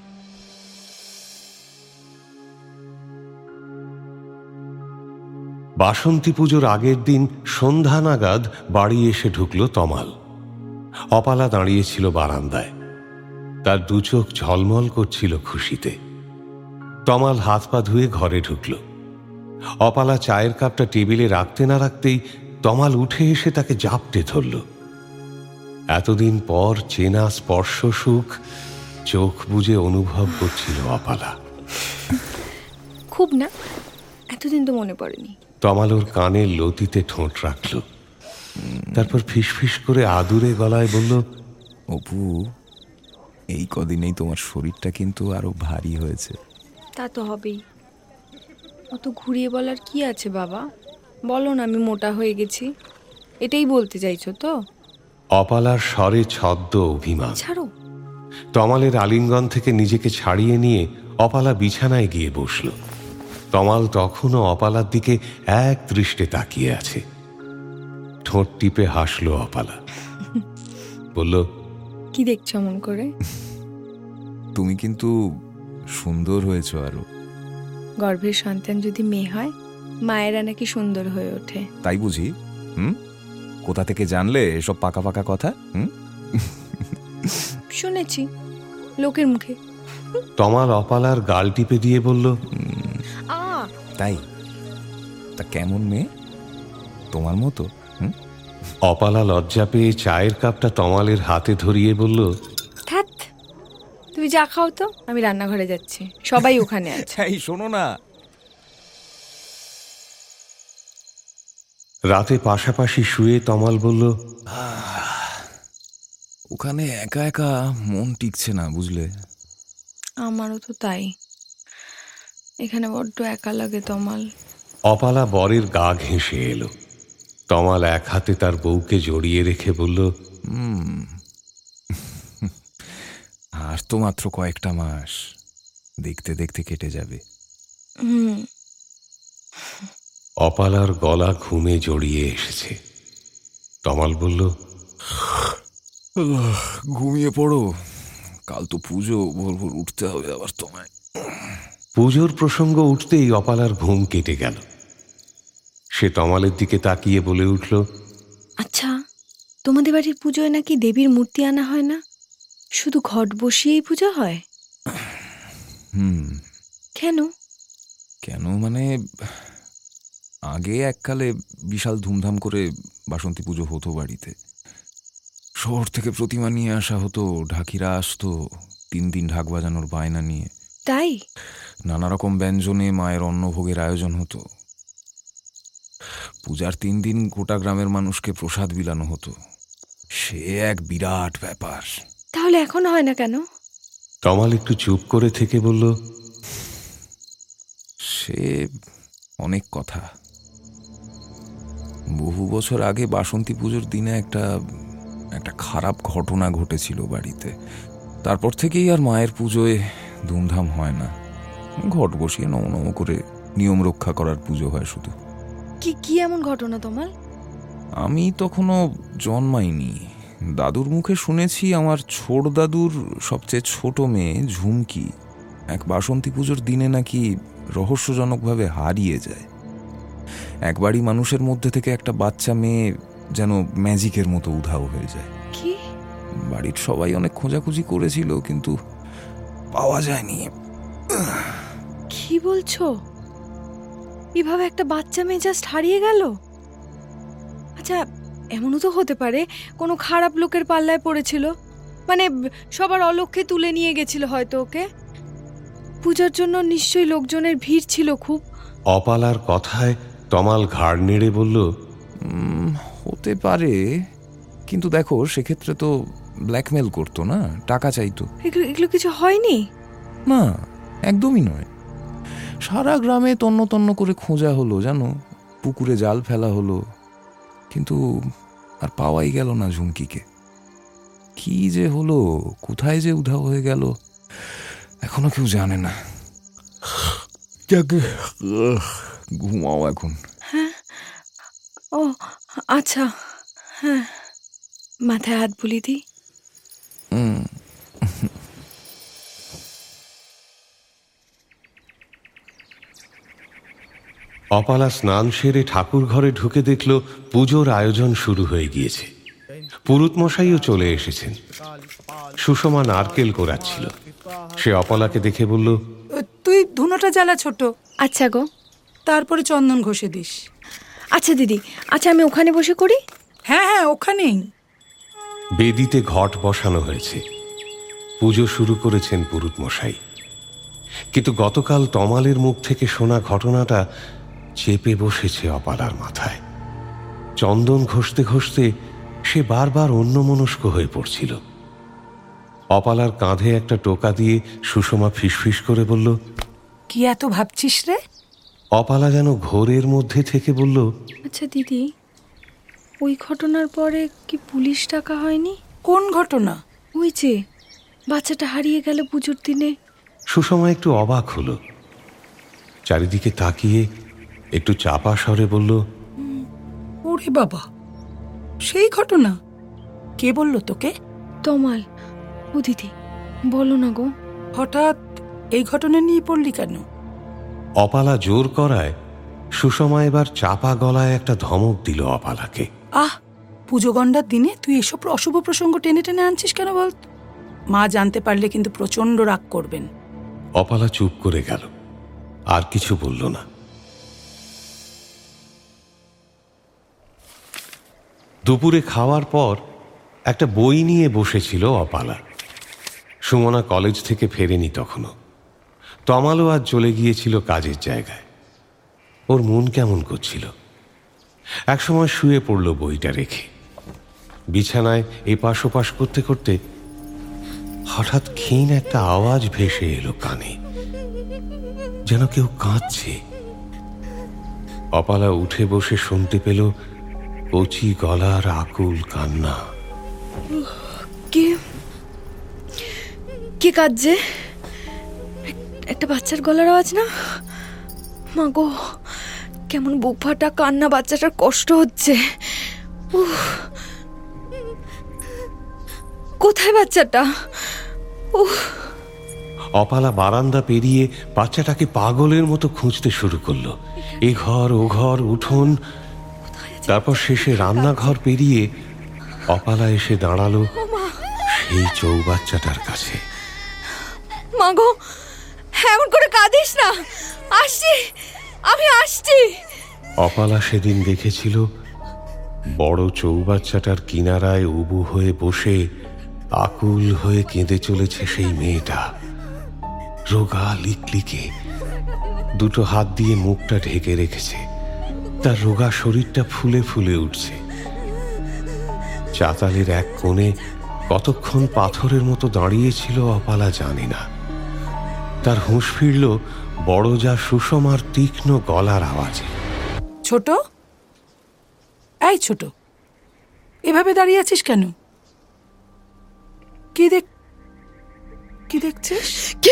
বাসন্তী পুজোর আগের দিন সন্ধ্যা নাগাদ বাড়ি এসে ঢুকল তমাল। অপালা দাঁড়িয়েছিল বারান্দায়। তার দু চোখ ঝলমল করছিল খুশিতে। তমাল হাত পা ধুয়ে ঘরে ঢুকল। অপালা চায়ের কাপটা টেবিলে রাখতে না রাখতেই তমাল উঠে এসে তাকে জাপটে ধরল। এতদিন পর চেনা স্পর্শ সুখ চোখ বুজে অনুভব করছিল অপালা। খুব না, এতদিন তো মনে পড়েনি। তমাল ওর কানের লতিতে ঠোঁট রাখল, তারপর ফিসফিস করে আদুরে গলায় বলল, অপু, এই কদিনেই তোমার শরীরটা কিন্তু আরো ভারী হয়েছে। তা তো হবেই। অত ঘুরিয়ে বলার কি আছে বাবা? বলো না আমি মোটা হয়ে গেছি, এটাই বলতে চাইছো তো? অপালার স্বরে ছদ্ম অভিমান। ছাড়ো। তমালের আলিঙ্গন থেকে নিজেকে ছাড়িয়ে নিয়ে অপালা বিছানায় গিয়ে বসল। তমাল তখনও অপালার দিকে এক দৃষ্টে তাকিয়ে আছে। ঠোঁট টিপে হাসলো অপালা, বলল, কি দেখছো মন করে? তুমি কিন্তু সুন্দর হয়েছ আরো। গর্ভের সন্তান যদি মেয়ে হয়, মায়েরা নাকি সুন্দর হয়ে ওঠে। তাই বুঝি? হুম, কোথা থেকে জানলে এসব পাকা পাকা কথা? হুম, শুনেছি লোকের মুখে। তমাল অপালার গাল টিপে দিয়ে বলল, আ তাই? তা কেমন মেয়ে? তোমার মতো? হুম। অপালা লজ্জা পেয়ে চায়ের কাপটা তমালের হাতে ধরিয়ে বলল, থাক, তুমি যা খাও তো, আমি রান্নাঘরে যাচ্ছি, সবাই ওখানে আছে। এই শোনো না। রাতে পাশাপাশি শুয়ে তমাল বলল, ওখানে একা একা মন টিকছে না, বুঝলে? আমারও তো তাই, এখানে বড্ড একা লাগে তমাল। অপালা বরের গা ঘেঁষে এলো। তমাল এক হাতে তার বউকে জড়িয়ে রেখে বলল, হুম, আর তো মাত্র কয়েকটা মাস, দেখতে দেখতে কেটে যাবে। হুম। অপালার গলা ঘুমে জড়িয়ে এসেছে। তমাল বলল, ঘুমিয়ে পড়ো, কাল তো পুজো, ভোর ভোর উঠতে হবে আবার তোমায়। পুজোর প্রসঙ্গ উঠতেই অপালার ঘুম কেটে গেল। সে তমালের দিকে তাকিয়ে বলে উঠল, আচ্ছা, তোমাদের বাড়ির পুজোয় নাকি দেবীর মূর্তি আনা হয় না, শুধু ঘট বসিয়েই পুজো হয়? হুম। কেন? কেন মানে, আগে এককালে বিশাল ধুমধাম করে বাসন্তী পুজো হতো বাড়িতে। শহর থেকে প্রতিমা নিয়ে আসা হতো, ঢাকিরা আসতো তিন দিন ঢাক বাজানোর বায়না নিয়ে। তাই? নানা রকম ব্যঞ্জনে মায়ের অন্নভোগের আয়োজন হতো। পূজার তিন দিন গোটা গ্রামের মানুষকে প্রসাদ বিলানো হতো। সে এক বিরাট ব্যাপার। তাহলে এখন হয় না কেন? তমাল একটু চুপ করে থেকে বলল, সে অনেক কথা। বহু বছর আগে বাসন্তী পুজোর দিনে একটা একটা খারাপ ঘটনা ঘটেছিল বাড়িতে। তারপর থেকেই আর মায়ের পুজোয় ধুমধাম হয় না, ঘট বসিয়ে নম নম করে নিয়ম রক্ষা করার পুজো হয় শুধু। কি কি এমন ঘটনা তোমার? আমি তখনও জন্মাইনি। দাদুর মুখে শুনেছি আমার ছোট দাদুর সবচেয়ে ছোট মেয়ে ঝুমকি এক বাসন্তী পুজোর দিনে নাকি রহস্যজনকভাবে হারিয়ে যায়। এক বাড়ি মানুষের মধ্যে থেকে একটা বাচ্চা মেয়ে যেন ম্যাজিকের মতো উধাও হয়ে যায়। কি? বাড়ির সবাই অনেক খোঁজাখুঁজি করেছিল, কিন্তু পাওয়া যায়নি। কি বলছো? এভাবে একটা বাচ্চা মেয়ে জাস্ট হারিয়ে গেল? আচ্ছা, এমনও তো হতে পারে কোনো খারাপ লোকের পাল্লায় পড়েছিল, মানে সবার অলক্ষ্যে তুলে নিয়ে গেছিল হয়তো ওকে। পূজার জন্য নিশ্চয়ই লোকজনের ভিড় ছিল খুব। অপালার কথায় তমাল ঘাড় নেড়ে বলল, হতে পারে, কিন্তু দেখো সেক্ষেত্রে তো ব্ল্যাকমেল করতো না, টাকা চাইতো। এগুলো এগুলো কিছু হয়নি? না, একদমই নয়। সারা গ্রামে তন্ন তন্ন করে খোঁজা হলো, জানো, পুকুরে জাল ফেলা হলো, কিন্তু আর পাওয়াই গেল না ঝুমকিকে। কি যে হলো, কোথায় যে উধাও হয়ে গেল, এখনো কেউ জানে না। ঘুমাও এখন। হ্যাঁ, ও আচ্ছা, হ্যাঁ, মাথায় হাত বুলিয়ে দিই। হুম। অপালা স্নান সেরে ঠাকুর ঘরে ঢুকে দেখল পুজোর আয়োজন শুরু হয়ে গিয়েছে। পুরুত মশাইও চলে এসেছেন। সুষমা নারকেল কোরাচ্ছিল। সে অপালাকে দেখে বলল, তুই ধুনোটা জ্বালা ছোট। আচ্ছা গো। তারপরে চন্দন ঘষে দিস। আচ্ছা দিদি, আচ্ছা আমি ওখানে বসে করি। হ্যাঁ হ্যাঁ, ওখানেই। বেদিতে ঘট বসানো হয়েছে। পুজো শুরু করেছেন পুরুত মশাই। কিন্তু গতকাল তমালের মুখ থেকে শোনা ঘটনাটা চেপে বসেছে অপালার মাথায়। চন্দন ঘষতে ঘষতে সে বারবার অন্যমনস্ক হয়ে পড়ছিল। অপালার কাঁধে একটা টোকা দিয়ে সুষমা ফিসফিস করে বলল, কি এত ভাবছিস রে? অপালা যেন ঘোরের মধ্যে থেকে বলল, আচ্ছা দিদি, ওই ঘটনার পরে কি পুলিশ ডাকা হয়নি? কোন ঘটনা? ওই যে বাচ্চাটা হারিয়ে গেল পুজোর দিনে। সুষমা একটু অবাক হলো। চারিদিকে তাকিয়ে একটু চাপা স্বরে বলল, ওরে বাবা, সেই ঘটনা? কে বলল তোকে? তমাল। ও দিদি, বলো না গো। হঠাৎ এই ঘটনা নিয়ে পড়লি কেন? অপালা জোর করায় সুষমা এবার চাপা গলায় একটা ধমক দিল অপালাকে। আহ, পুজো গন্ডার দিনে তুই এসব অশুভ প্রসঙ্গ টেনে টেনে আনছিস কেন বল? মা জানতে পারলে কিন্তু প্রচন্ড রাগ করবেন। অপালা চুপ করে গেল, আর কিছু বলল না। দুপুরে খাওয়ার পর একটা বই নিয়ে বসেছিল অপালা। সুমনা কলেজ থেকে ফেরেনি তখনও। তমালও আজ চলে গিয়েছিল কাজের জায়গায়। ওর মন কেমন করছিল। একসময় শুয়ে পড়ল বইটা রেখে। বিছানায় এপাশ ওপাশ করতে করতে হঠাৎ ক্ষীণ একটা আওয়াজ ভেসে এলো কানে, যেন কেউ কাঁদছে। অপালা উঠে বসে শুনতে পেল কচি গলার আকুল কান্না। কে কে কাঁদছে? একটা বাচ্চার গলার আওয়াজ না? মা গো, কেমন বুক ফাটা কান্না, বাচ্চাটার কষ্ট হচ্ছে। উফ, কোথায় বাচ্চাটা? উফ। অপালা বারান্দা পেরিয়ে বাচ্চাটাকে পাগলের মতো খুঁজতে শুরু করলো। এ ঘর ও ঘর, উঠোন, তারপর শেষে রান্নাঘর পেরিয়ে অপালা এসে দাঁড়ালো সেই চৌবাচ্চাটার কাছে। মা গো, এমন করে কাঁদিস না, আসছি, আমি আসছি। অপালা সেদিন দেখেছিল বড় চৌবাচ্চাটার কিনারায় উবু হয়ে বসে আকুল হয়ে কেঁদে চলেছে সেই মেয়েটা। রোগা লিকলিকে, দুটো হাত দিয়ে মুখটা ঢেকে রেখেছে। তার রোগা শরীরটা ফুলে ফুলে উঠছে। চাতালের এক কোণে কতক্ষণ পাথরের মতো দাঁড়িয়েছিল অপালা জানে না। তার হুঁশ ফিরল বড় যা সুষমার তীক্ষ্ণ গলার আওয়াজে। ছোট, এই ছোট, এভাবে দাঁড়িয়ে আছিস কেন? কি দেখ কি দেখছিস?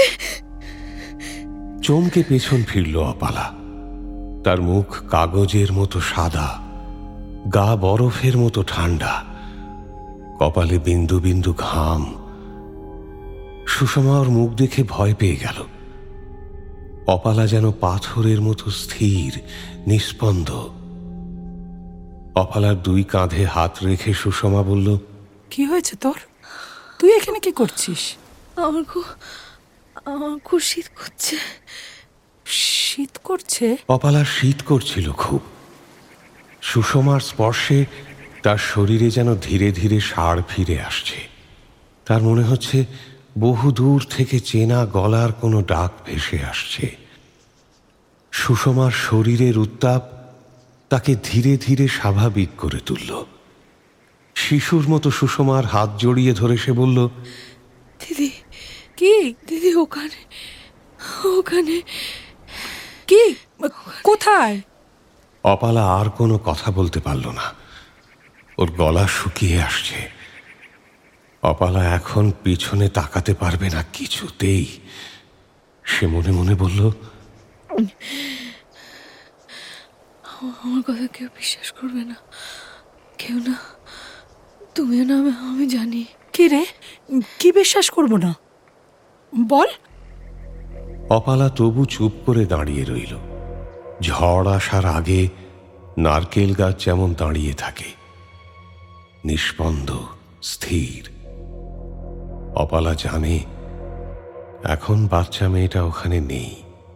চমকে পেছন ফিরল অপালা। তার মুখ কাগজের মতো সাদা, গা বরফের মতো ঠান্ডা, কপালে বিন্দু বিন্দু ঘাম। সুষমা ওর মুখ দেখে ভয় পেয়ে গেল। অপালা যেন পাথরের মতো স্থির, নিস্পন্দ। অপালার দুই কাঁধে হাত রেখে সুষমা বলল, কি হয়েছে তোর? তুই এখানে কি করছিস? আমার খুব আমার খুব শীত করছে। শীত করছে? অপালার শীত করছিল খুব। সুষমার স্পর্শে তার শরীরে যেন ধীরে ধীরে সাড় ফিরে আসছে। তার মনে হচ্ছে বহু দূর থেকে চেনা গলার কোনো ডাক ভেসে আসছে। সুষমার শরীরের উত্তাপ তাকে ধীরে ধীরে স্বাভাবিক করে তুলল। শিশুর মতো সুষমার হাত জড়িয়ে ধরে সে বলল, দিদি, কি দিদি ওখানে ওখানে কি কোথায়? অপালা আর কোনো কথা বলতে পারল না। ওর গলা শুকিয়ে আসছে। অপালা এখন পিছনে তাকাতে পারবে না কিছুতেই। সে মনে মনে বলল, আমার কথা কেউ বিশ্বাস করবে না, কেউ না, তুমিও না, আমি- আমি জানি। কি রে, কি বিশ্বাস করবো না? বল। অপালা তবু চুপ করে দাঁড়িয়ে রইল। ঝড় আসার আগে নারকেল গাছ যেমন দাঁড়িয়ে থাকে, নিষ্পন্দ, স্থির। অপালা জানে এখন বাচ্চা মেয়েটা ওখানে নেই।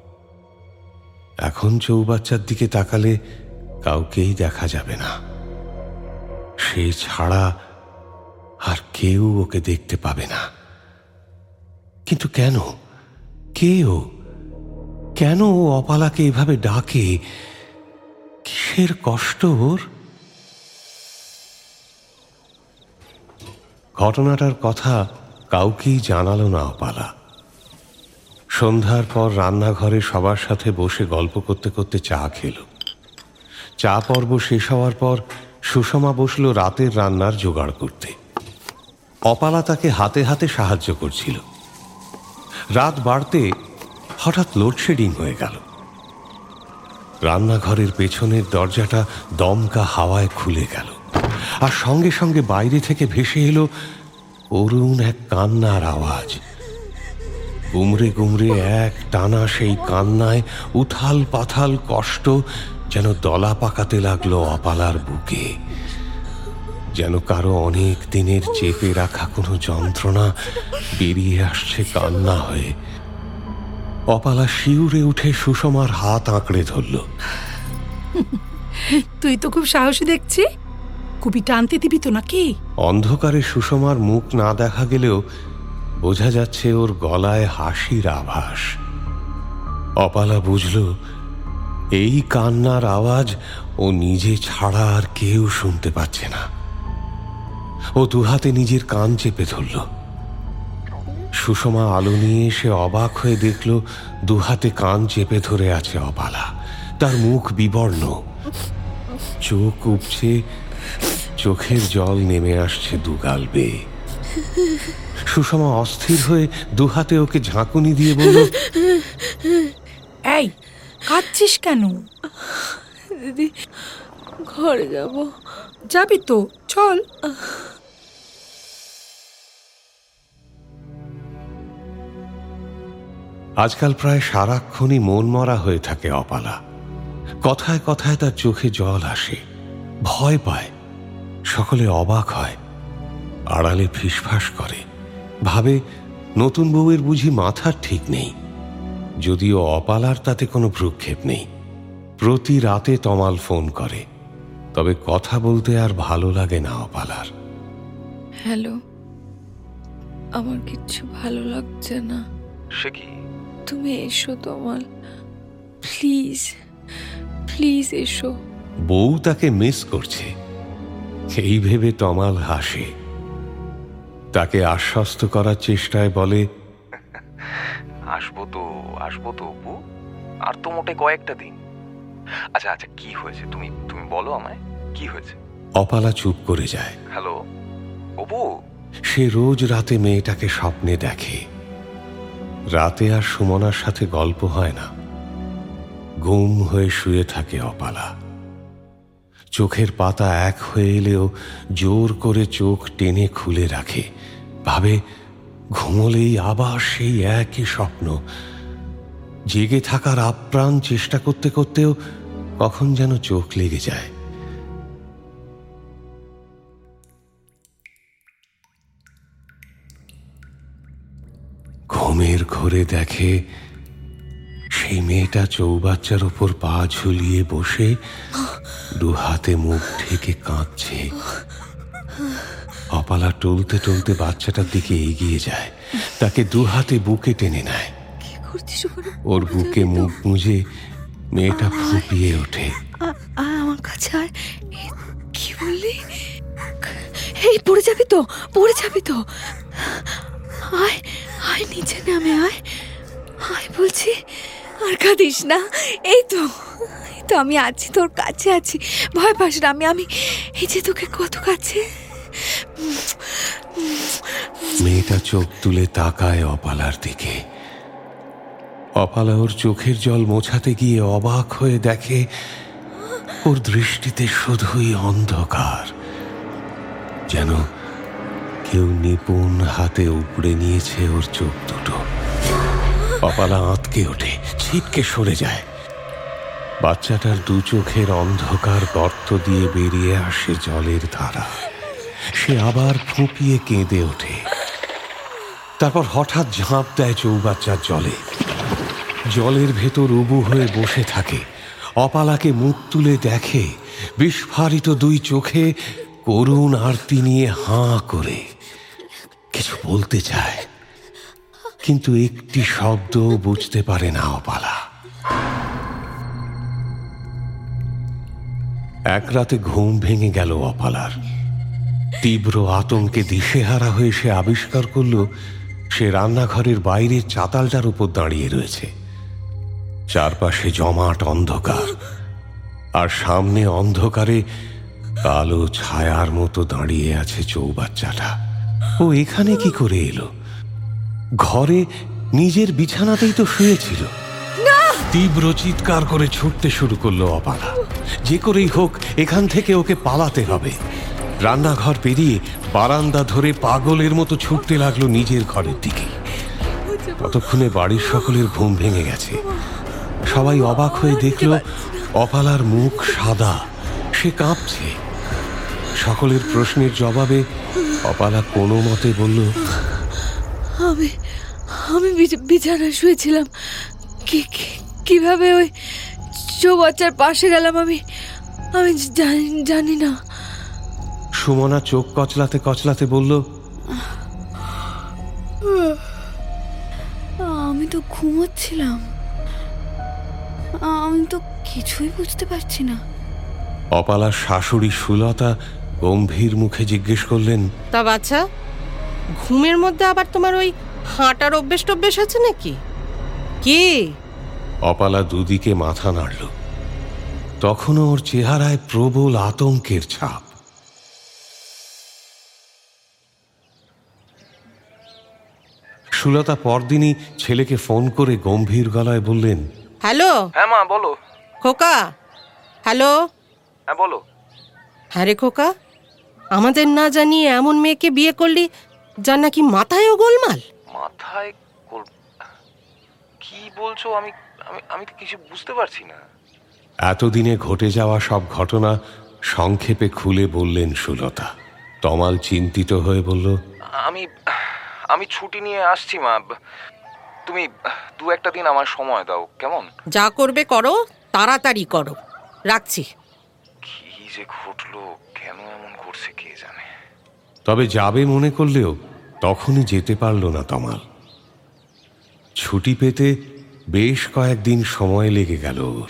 এখন চৌবাচ্চার দিকে তাকালে কাউকেই দেখা যাবে না। সে ছাড়া আর কেউ ওকে দেখতে পাবে না। কিন্তু কেন? কে ও? কেন ও অপালাকে এভাবে ডাকে? কিসের কষ্ট ওর? ঘটনাটার কথা কাউকেই জানালো না অপালা। সন্ধ্যার পর রান্নাঘরে সবার সাথে বসে গল্প করতে করতে চা খেল। চা পর্ব শেষ হওয়ার পর সুষমা বসল রাতের রান্নার জোগাড় করতে। অপালা তাকে হাতে হাতে সাহায্য করছিল। রাত বাড়তে হঠাৎ লোডশেডিং হয়ে গেল। রান্নাঘরের পেছনের দরজাটা দমকা হাওয়ায় খুলে গেল, আর সঙ্গে সঙ্গে বাইরে থেকে ভেসে এলো করুণ এক কান্নার আওয়াজ। গুমরে গুমরে এক টানা সেই কান্নায় উথাল পাথাল কষ্ট যেন দলা পাকাতে লাগলো অপালার বুকে। যেন কারো অনেক দিনের চেপে রাখা কোনো যন্ত্রণা বেরিয়ে আসছে কান্না হয়ে। অপালা শিউরে উঠে সুষমার হাত আঁকড়ে ধরল। তুই তো খুব সাহসী দেখছি। খুবই টানতে দিবি তো নাকি? অন্ধকারে সুষমার মুখ না দেখা গেলেও বোঝা যাচ্ছে ওর গলায় হাসির আভাস। অপালা বুঝল এই কান্নার আওয়াজ ও নিজে ছাড়া আর কেউ শুনতে পাচ্ছে না। ও দুহাতে নিজের কান চেপে ধরল। সুষমা আলো নিয়ে এসে অবাক হয়ে দেখল দুহাতে কান চেপে ধরে আছে অপালা। তার মুখ বিবর্ণ, চোখ উপছে, চোখের জল নেমে আসছে দুগাল বেয়ে। সুষমা অস্থির হয়ে দুহাতে ওকে ঝাঁকুনি দিয়ে বলল, এই কাঁদছিস কেন? দিদি, ঘরে যাব। যাবি তো, চল। আজকাল প্রায় সারাক্ষণই মন মরা হয়ে থাকে অপালা। কথায় কথায় তার চোখে জল আসে, ভয় পায়, সকলে অবাক হয়, আড়ালে ফিসফাস করে, ভাবে নতুন বউয়ের বুঝি মাথার ঠিক নেই। যদিও অপালার তাতে কোনো ভ্রুক্ষেপ নেই। প্রতি রাতে তমাল ফোন করে, তবে কথা বলতে আর ভালো লাগে না অপালার। হ্যালো, আমার কিচ্ছু ভালো লাগছে না। সে কি? তুমি এসো তমাল, প্লিজ প্লিজ এসো। বউ তাকে মিস করছে এই ভেবে তমাল হাসে। তাকে আশ্বস্ত করার চেষ্টায় বলে, আসবো তো আসবো তো অপু, আর তো মোটে কয়েকটা দিন। আচ্ছা আচ্ছা, কি হয়েছে তুমি তুমি বলো আমায়, কি হয়েছে? অপালা চুপ করে যায়। হ্যালো অপু, সে রোজ রাতে মেয়েটাকে স্বপ্নে দেখে। রাতে আর সুমনার সাথে গল্প হয় না, গুম হয়ে শুয়ে থাকে অপালা। চোখের পাতা এক হয়ে এলেও জোর করে চোখ টেনে খুলে রাখে, ভাবে ঘুমলেই আবার সেই একই স্বপ্ন। জেগে থাকার আপ্রাণ চেষ্টা করতে করতেও কখন যেন চোখ লেগে যায়। ঘুমের ঘোরে দেখে সেই মেয়েটা চৌবাচ্চার উপর পা ঝুলিয়ে বসে দু হাতে মুখ ঢেকে কাঁদছে। অপালা টলতে টলতে বাচ্চাটার দিকে এগিয়ে যায়, তাকে দু হাতে বুকে টেনে নেয়। ওর বুকে মুখ মুজে মেয়েটা ফুঁপিয়ে ওঠে। আমার কাছে আয়। কি বললি? এই পড়ে যাবি তো, পড়ে যাবি তো। আয় আয়, নিচে নামে আয়, আয় বলছি। আর কাঁদিস না, এই তো এই তো আমি আছি, তোর কাছে আছি, ভয় পাস না। আমি আমি এই যে তোকে কত কাছে। মেয়েটা চোখ তুলে তাকায় অপালার দিকে। অপালা ওর চোখের জল মোছাতে গিয়ে অবাক হয়ে দেখে ওর দৃষ্টিতে শুধুই অন্ধকার, যেন কেউ নিপুণ হাতে উপড়ে নিয়েছে ওর চোখ দুটো। অপালা আঁতকে ওঠে, ছিটকে সরে যায়। বাচ্চাটার দু চোখের অন্ধকার গর্ত দিয়ে বেরিয়ে আসে জলের ধারা। সে আবার ফুঁপিয়ে কেঁদে ওঠে, তারপর হঠাৎ ঝাঁপ দেয় চৌবাচ্চার জলে। জলের ভেতর উবু হয়ে বসে থাকে। অপালাকে মুখ তুলে দেখে, বিস্ফারিত দুই চোখে করুণ আরতি নিয়ে হাঁ করে কিছু বলতে চায়, কিন্তু একটি শব্দ বুঝতে পারে না অপালা। এক রাতে ঘুম ভেঙে গেল অপালার। তীব্র আতঙ্কে দিশেহারা হয়ে সে আবিষ্কার করল সে রান্নাঘরের বাইরের চাতালটার উপর দাঁড়িয়ে রয়েছে। চারপাশে জমাট অন্ধকার, আর সামনে অন্ধকারে কালো ছায়ার মতো দাঁড়িয়ে আছে চৌবাচ্চাটা। ও এখানে কি করে এলো? ঘরে নিজের বিছানাতেই তো শুয়েছিল। তীব্র চিৎকার করে ছুটতে শুরু করলো অপালা। যে করেই হোক এখান থেকে ওকে পালাতে হবে। রান্নাঘর পেরিয়ে বারান্দা ধরে পাগলের মতো ছুটতে লাগলো নিজের ঘরের দিকে। ততক্ষণে বাড়ির সকলের ঘুম ভেঙে গেছে। সবাই অবাক হয়ে দেখল অপালার মুখ সাদা, সে কাঁপছে। সকলের প্রশ্নের জবাবে অপালা কোনো মতে বলল, আমি আমি বিছানায় শুয়েছিলাম। কি কিভাবে ওই চৌবাচ্চার পাশে গেলাম আমি আমি জানি না। সুমনা চোখ কচলাতে কচলাতে বলল, আমি তো ঘুমোচ্ছিলাম, আমি তো কিছুই বুঝতে পারছি না। অপালার শাশুড়ি সুলতা গম্ভীর মুখে জিজ্ঞেস করলেন, তা বাচ্চা, ঘুমের মধ্যে আবার তোমার ওই হাঁটার অভ্যেস টভ্যেস আছে নাকি? কি? অপালা দুদিকে মাথা নাড়ল। তখনও ওর চেহারায় প্রবল আতঙ্কের ছাপ। সুলতা পরদিনই ছেলেকে ফোন করে গম্ভীর গলায় বললেন, হ্যালো। হ্যাঁ মা বলো। খোকা, হ্যালো। হ্যাঁ বলো। হ্যাঁ রে খোকা, আমাদের না জানিয়ে এমন মেয়েকে বিয়ে করলি যার নাকি মাথায়ও গোলমাল। মাথায় কি বলছো? আমি আমি আমি তো কিছু বুঝতে পারছি না। এতদিনে ঘটে যাওয়া সব ঘটনা সংক্ষেপে খুলে বললেন সুলতা। তমাল চিন্তিত হয়ে বলল, আমি আমি ছুটি নিয়ে আসছি মা, তুমি দু একটা দিন আমার সময় দাও, কেমন? যা করবে করো, তাড়াতাড়ি করো, রাখছি। কি যে ঘটলো, কেন এমন করছে কে জানে। তবে যাবে মনে করলেও তখনই যেতে পারল না তমাল। ছুটি পেতে বেশ কয়েকদিন সময় লেগে গেল ওর।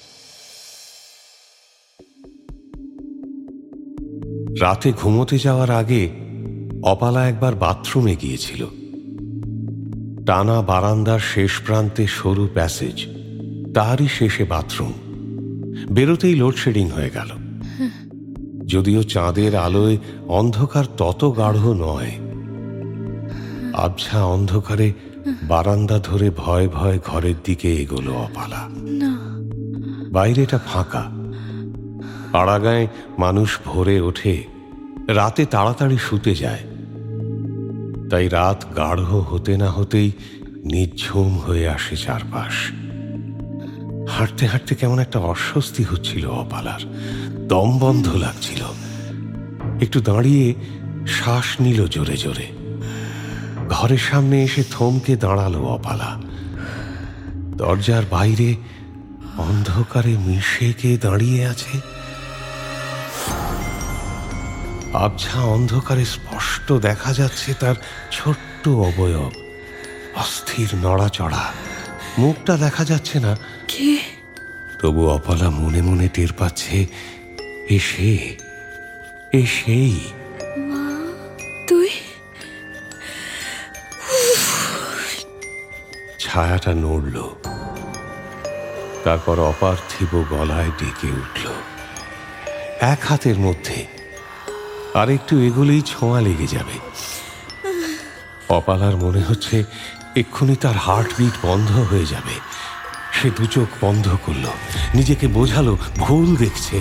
রাতে ঘুমোতে যাওয়ার আগে অপালা একবার বাথরুমে গিয়েছিল। টানা বারান্দার শেষ প্রান্তে সরু প্যাসেজ, তারই শেষে বাথরুম। বেরোতেই লোডশেডিং হয়ে গেল। যদিও চাঁদের আলোয় অন্ধকার তত গাঢ় নয়। আবছা অন্ধকারে বারান্দা ধরে ভয় ভয় ঘরের দিকে এগোলো অপালা। বাইরেটা ফাঁকা। পাড়াগাঁয়ে মানুষ ভোরে ওঠে, রাতে তাড়াতাড়ি শুতে যায়। তাই রাত গাঢ় হতে না হতেই নিঝুম হয়ে আসে চারপাশ। হাঁটতে হাঁটতে কেমন একটা অস্বস্তি হচ্ছিল অপালার, দম বন্ধ লাগছিল। একটু দাঁড়িয়ে শ্বাস নিল জোরে জোরে। ঘরের সামনে এসে থমকে দাঁড়ালো অপালা। দরজার বাইরে অন্ধকারে মিশে কে দাঁড়িয়ে আছে। আবছা অন্ধকারে স্পষ্ট দেখা যাচ্ছে তার ছোট্ট অবয়ব, অস্থির নড়াচড়া। মুখটা দেখা যাচ্ছে না, কে? তবু অপালা মনে মনে টের পাচ্ছে এসে এসেই তুই? ছায়াটা নড়ল, তারপর অপার্থিব গলায় ডেকে উঠল। এক হাতের মধ্যে, আর একটু এগোলেই ছোঁয়া লেগে যাবে। অপালার মনে হচ্ছে এক্ষুনি তার হার্টবিট বন্ধ হয়ে যাবে। সে দু চোখ বন্ধ করল, নিজেকে বোঝালো ভুল দেখছে।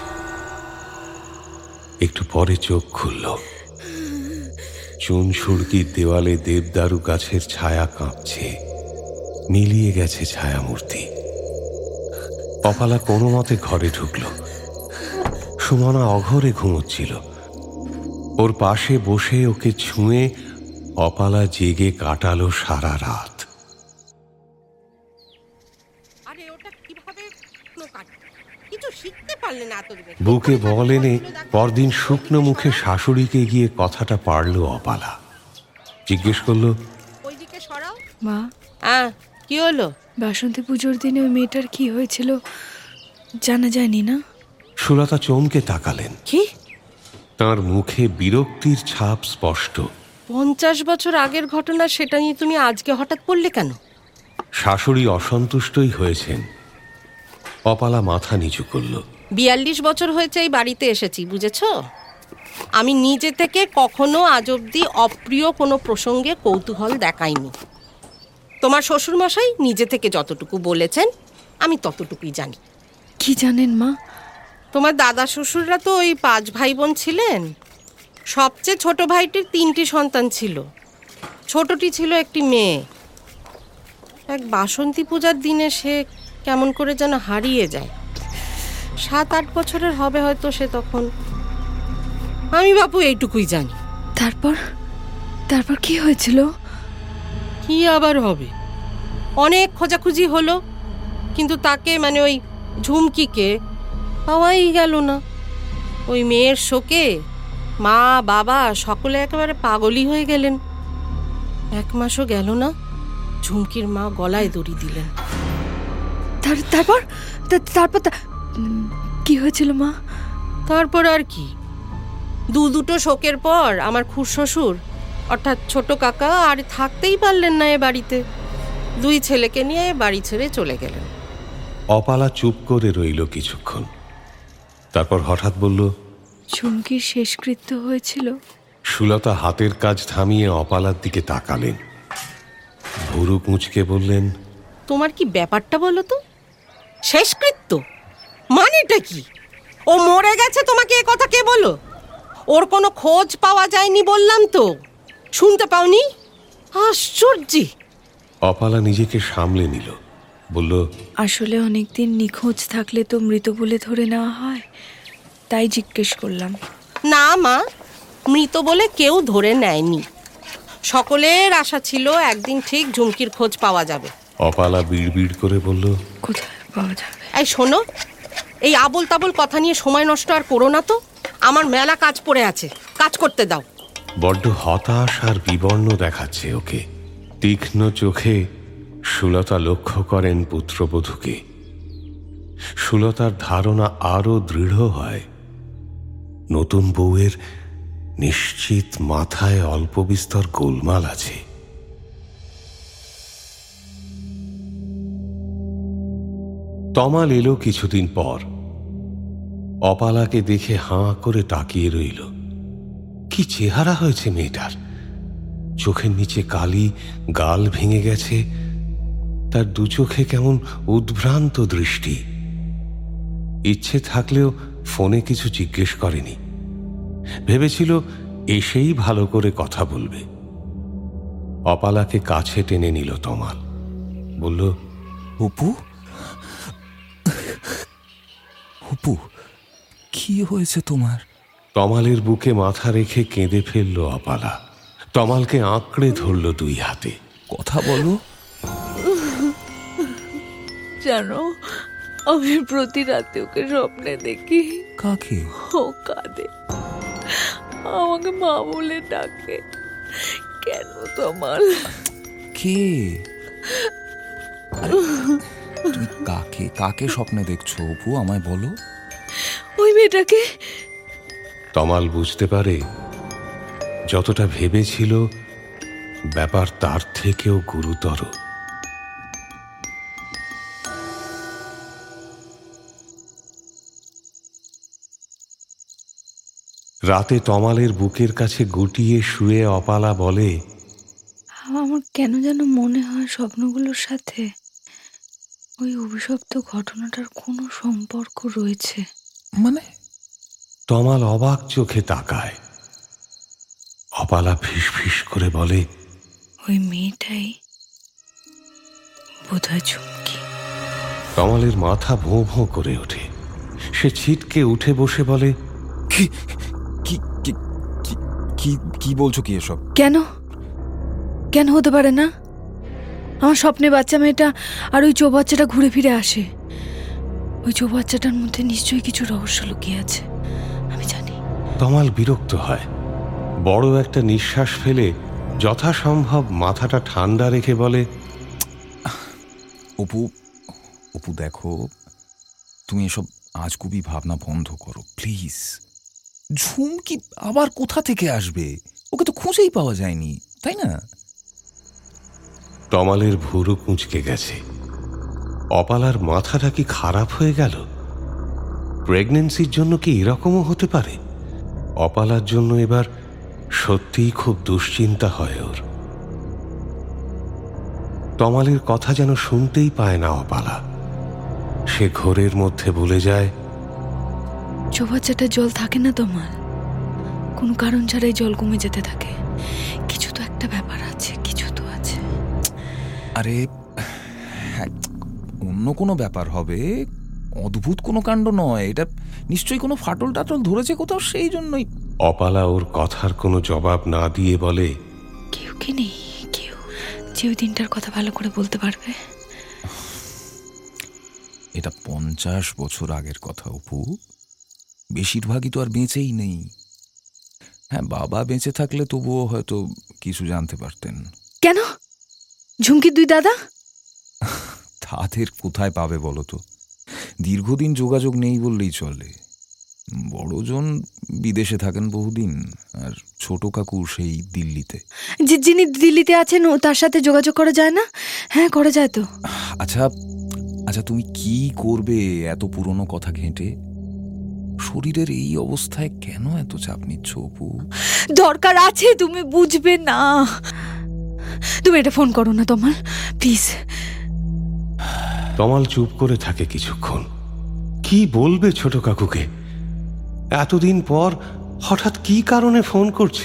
একটু পরে চোখ খুলল। চুন সুড়কির দেওয়ালে দেবদারু গাছের ছায়া কাঁপছে, মিলিয়ে গেছে ছায়ামূর্তি। অপালা কোনো মতে ঘরে ঢুকল। সুমনা অঘরে ঘুমোচ্ছিল। ওর পাশে বসে ওকে ছুঁয়ে অপালা জেগে কাটালো সারা রাত। বুকে বল এনে পরদিন শুকনো মুখে শাশুড়িকে গিয়ে কথাটা পারল অপালা। জিজ্ঞেস করলো, মা, কি হলো? বাসন্তী পুজোর দিনে ওই মেয়েটার কি হয়েছিল জানা যায়নি না? সুলতা চমকে তাকালেন। কি? তার মুখে বিরক্তির ছাপ স্পষ্ট। পঞ্চাশ বছর আগের ঘটনা, সেটা নিয়ে তুমি আজকে হঠাৎ পড়লে কেন? শাশুড়ি অসন্তুষ্টই হয়েছেন। অপালা মাথা নিচু করল। বিয়াল্লিশ বছর হয়েছে এই বাড়িতে এসেছি, বুঝেছ? আমি নিজে থেকে কখনো আজ অব্দি অপ্রিয় কোনো প্রসঙ্গে কৌতূহল দেখাইনি। তোমার শ্বশুরমশাই নিজে থেকে যতটুকু বলেছেন আমি ততটুকুই জানি। কি জানেন মা? তোমার দাদা শ্বশুররা তো ওই পাঁচ ভাই বোন ছিলেন। সবচেয়ে ছোট ভাইটির তিনটি সন্তান ছিল। ছোটটি ছিল একটি মেয়ে। এক বাসন্তী পূজার দিনে সে কেমন করে যেন হারিয়ে যায়। সাত আট বছরের হবে হয়তো সে তখন। আমি বাপু এইটুকুই জানি। তারপর তারপর কি হয়েছিল? কি আবার হবে? অনেক খোঁজাখুঁজি হলো, কিন্তু তাকে মানে ওই ঝুমকিকে পাওয়াই গেল না। ওই মেয়ের শোকে মা বাবা সকলে একেবারে পাগলই হয়ে গেলেন। এক মাসও গেল না, ঝুমকির মা গলায় দড়ি দিলেন। তারপর তারপর কি হয়েছিল মা? তারপর আর কি, দু দুটো শোকের পর আমার খুড়শ্বশুর অর্থাৎ ছোট কাকা আর থাকতেই পারলেন না এ বাড়িতে। দুই ছেলেকে নিয়ে বাড়ি ছেড়ে চলে গেলেন। অপালা চুপ করে রইল কিছুক্ষণ, তারপর হঠাৎ বলল, ঝুমকির শেষকৃত্য হয়েছিল? সুলতা হাতের কাজ থামিয়ে অপালার দিকে তাকালেন, ভুরু কুঁচকে বললেন, তোমার কি ব্যাপারটা বলো তো? শেষকৃত্য মানেটা কি? ও মরে গেছে, তোমাকে এ কথা কে বলো? ওর কোনো খোঁজ পাওয়া যায়নি বললাম তো, শুনতে পাওনি? আশ্চর্য। অপালা নিজেকে সামলে নিল, বলল, আসলে অনেকদিন নিখোঁজ থাকলে তো মৃত বলে ধরে নেওয়া হয়, তাই জিজ্ঞেস করলাম। না মা, মৃত বলে কেউ ধরে নেয়নি। সকলের আশা ছিল একদিন ঠিক ঝুমকির খোঁজ পাওয়া যাবে। অপালা বিড়বিড় করে বলল, কোথায় পাওয়া যাবে? এই শোনো, এই আবল তাবল কথা নিয়ে সময় নষ্ট আর করো না তো। আমার মেলা কাজ পড়ে আছে, কাজ করতে দাও। বড্ড হতাশ আর বিবর্ণ দেখাচ্ছে ওকে। তীক্ষ্ণ চোখে সুলতা লক্ষ্য করেন পুত্রবধূকে। সুলতার ধারণা আরো দৃঢ় হয়, নতুন বউয়ের নিশ্চিত মাথায় অল্প বিস্তর গোলমাল আছে। তমাল এলো কিছুদিন পর। অপালাকে দেখে হাঁ করে তাকিয়ে রইল। কি চেহারা হয়েছে মেয়েটার! চোখের নিচে কালি, গাল ভেঙে গেছে, তার দু চোখে কেমন উদ্ভ্রান্ত দৃষ্টি। ইচ্ছে থাকলেও ফোনে কিছু জিজ্ঞেস করেনি, ভেবেছিল এসেই ভালো করে কথা বলবে। অপালাকে কাছে টেনে নিল তমাল, বলল, অপু, অপু, কি হয়েছে তোমার? তমালের বুকে মাথা রেখে কেঁদে ফেলল অপালা। তমালকে আঁকড়ে ধরল দুই হাতে। কথা বলো। জানো, আমি প্রতি রাতে ওকে স্বপ্নে দেখি। কাকে? ও কাঁদে, আমাকে মা বলে ডাকে। কেন তমাল? কে? তুমি কাকে কাকে স্বপ্নে দেখছো অপু, আমায় বলো। ওই মেয়েটাকে। তমাল বুঝতে পারে যতটা ভেবেছিল ব্যাপার তার থেকেও গুরুতর। রাতে তমালের বুকের কাছে গুটিয়ে শুয়ে অপালা বলে, আমার কেন যেন মনে হয় স্বপ্নগুলোর সাথে ওই অভিশপ্ত ঘটনাটার কোনো সম্পর্ক রয়েছে। মানে? তমাল অবাক চোখে তাকায়। অপালা ফিস ফিস করে বলে, ওই মেয়েটাই বোধহয় ঝুমকি। তমালের মাথা ভোঁ ভোঁ করে ওঠে। সে ছিটকে উঠে বসে বলে, কি কি কি কি- কি কি বলছো কি এসব? কেন কেন হতে পারে না? আমার স্বপ্নে বাচ্চা মেয়েটা আর ওই চৌবাচ্চাটা ঘুরে ফিরে আসে। ওই চৌবাচ্চাটার মধ্যে নিশ্চয়ই কিছু রহস্য লুকিয়ে আছে, আমি জানি। তমাল বিরক্ত হয়। বড় একটা নিঃশ্বাস ফেলে যথাসম্ভব মাথাটা ঠান্ডা রেখে বলে, অপু, অপু দেখো, তুমি এসব আজগুবি ভাবনা বন্ধ করো প্লিজ। ঝুমকি আবার কোথা থেকে আসবে? ওকে তো খুঁজেই পাওয়া যায়নি, তাই না? তমালের ভুরু কুঁচকে গেছে। অপালার মাথাটা কি খারাপ হয়ে গেল? প্রেগন্যান্সির জন্য কি এরকমও হতে পারে? অপালার জন্য এবার সত্যিই খুব দুশ্চিন্তা হয় ওর। তমালের কথা যেন শুনতেই পায় না অপালা। সে ঘোরের মধ্যে ভুলে যায়। চৌবাচ্চাটার জল থাকে না তোমার, কোনো কারণ ছাড়াই জল কমে যেতে থাকে। কিছু তো একটা ব্যাপার আছে, কিছু তো আছে। আরে হ্যাঁ, অন্য কোনো ব্যাপার হবে, অদ্ভুত কোনো কাণ্ড নয় এটা। নিশ্চয়ই কোনো ফাটল টাটল ধরেছে কোথাও, সেই জন্যই। অপালা ওর কথার কোনো জবাব না দিয়ে বলে, কেউ কি নেই কেউ যে ওই দিনটার কথা ভালো করে বলতে পারবে? এটা পঞ্চাশ বছর আগের কথা অপু, বেশিরভাগই তো আর বেঁচেই নেই। হ্যাঁ, বাবা বেঁচে থাকলে তবুও হয়তো কিছু জানতে পারতেন। কেন? ঝুমকির দুই দাদা? তাদের কোথায় পাবে বলো তো? দীর্ঘদিন যোগাযোগ নেই বললেই চলে। বড়জন বিদেশে থাকেন বহুদিন, আর ছোট কাকু সেই দিল্লিতে। যে যিনি দিল্লিতে আছেন ও তার সাথে যোগাযোগ করা যায় না? হ্যাঁ, করা যায় তো। আচ্ছা আচ্ছা তুমি কি করবে এত পুরনো কথা ঘেঁটে? শরীরের এই অবস্থায় কেন এত চাপ নিচ্ছ অপু? দরকার আছে, তুমি বুঝবে না। তুমি এটা ফোন করো না তমাল, প্লিজ। তমাল চুপ করে থাকে কিছুক্ষণ। কি বলবে ছোট কাকুকে? এতদিন পর হঠাৎ কি কারণে ফোন করছে?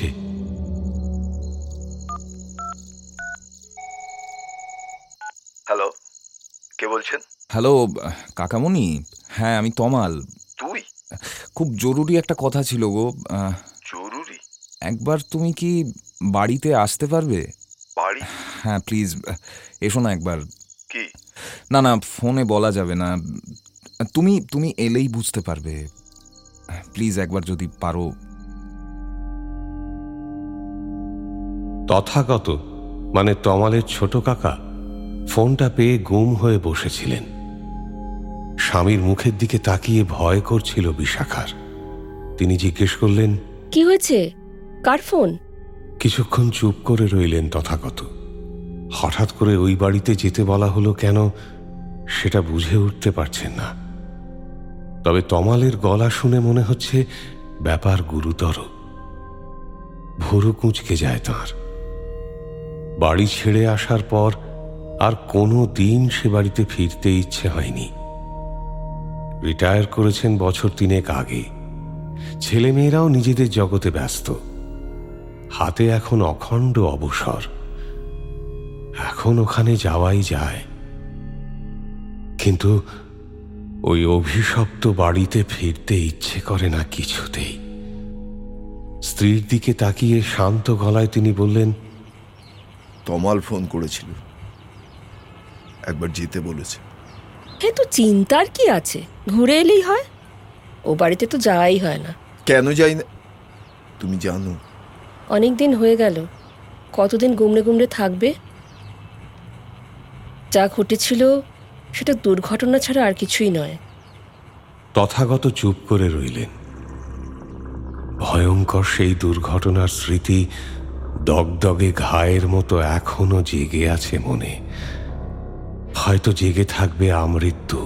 হ্যালো, কে বলছেন? হ্যালো কাকামণি, হ্যাঁ আমি তমাল। তুই? খুব জরুরি একটা কথা ছিল গো। আহ, জরুরি? একবার তুমি কি বাড়িতে আসতে পারবে? বাড়ি? হ্যাঁ প্লিজ এসো না একবার। কি? না না, ফোনে বলা যাবে না। তুমি তুমি এলেই বুঝতে পারবে। প্লিজ একবার যদি পারো। তথাগত মানে তমালের ছোট কাকা ফোনটা পেয়ে গুম হয়ে বসেছিলেন। স্বামীর মুখের দিকে তাকিয়ে ভয় করছিল বিশাখার। তিনি জিজ্ঞেস করলেন, কি হয়েছে? কার ফোন? কিছুক্ষণ চুপ করে রইলেন তথাগত। হঠাৎ করে ওই বাড়িতে যেতে বলা হলো কেন সেটা বুঝে উঠতে পারছেন না। তবে তমালের গলা শুনে মনে হচ্ছে ব্যাপার গুরুতর। ভুরু কুঁচকে যায় তাঁর। বাড়ি ছেড়ে আসার পর আর কোনো দিন সে বাড়িতে ফিরতে ইচ্ছে হয়নি। রিটায়ার করেছেন বছর তিনেক আগে। ছেলেমেয়েরাও নিজেদের জগতে ব্যস্ত। হাতে এখন অখণ্ড অবসর। এখন ওখানে যাওয়াই যায়, কিন্তু ওই অভিশপ্ত বাড়িতে ফিরতে ইচ্ছে করে না কিছুতেই। স্ত্রীর দিকে তাকিয়ে শান্ত গলায় তিনি বললেন, তমাল ফোন করেছিল, একবার যেতে বলেছে। হে তো চিন্তার কি আছে, ঘুরে এলেই হয়। ও বাড়িতে তো যাওয়াই হয় না। কেন যাই না তুমি জানো? অনেক দিন হয়ে গেল, কতদিন গুমড়ে গুমড়ে থাকবে? যা ঘটেছিল সেটা দুর্ঘটনা ছাড়া আর কিছুই নয়। তথাগত চুপ করে রইলেন। ভয়ঙ্কর সেই দুর্ঘটনার স্মৃতি দগদগে ঘায়ের মতো এখনো জেগে আছে মনে। হয়তো জেগে থাকবে আমৃত্যু।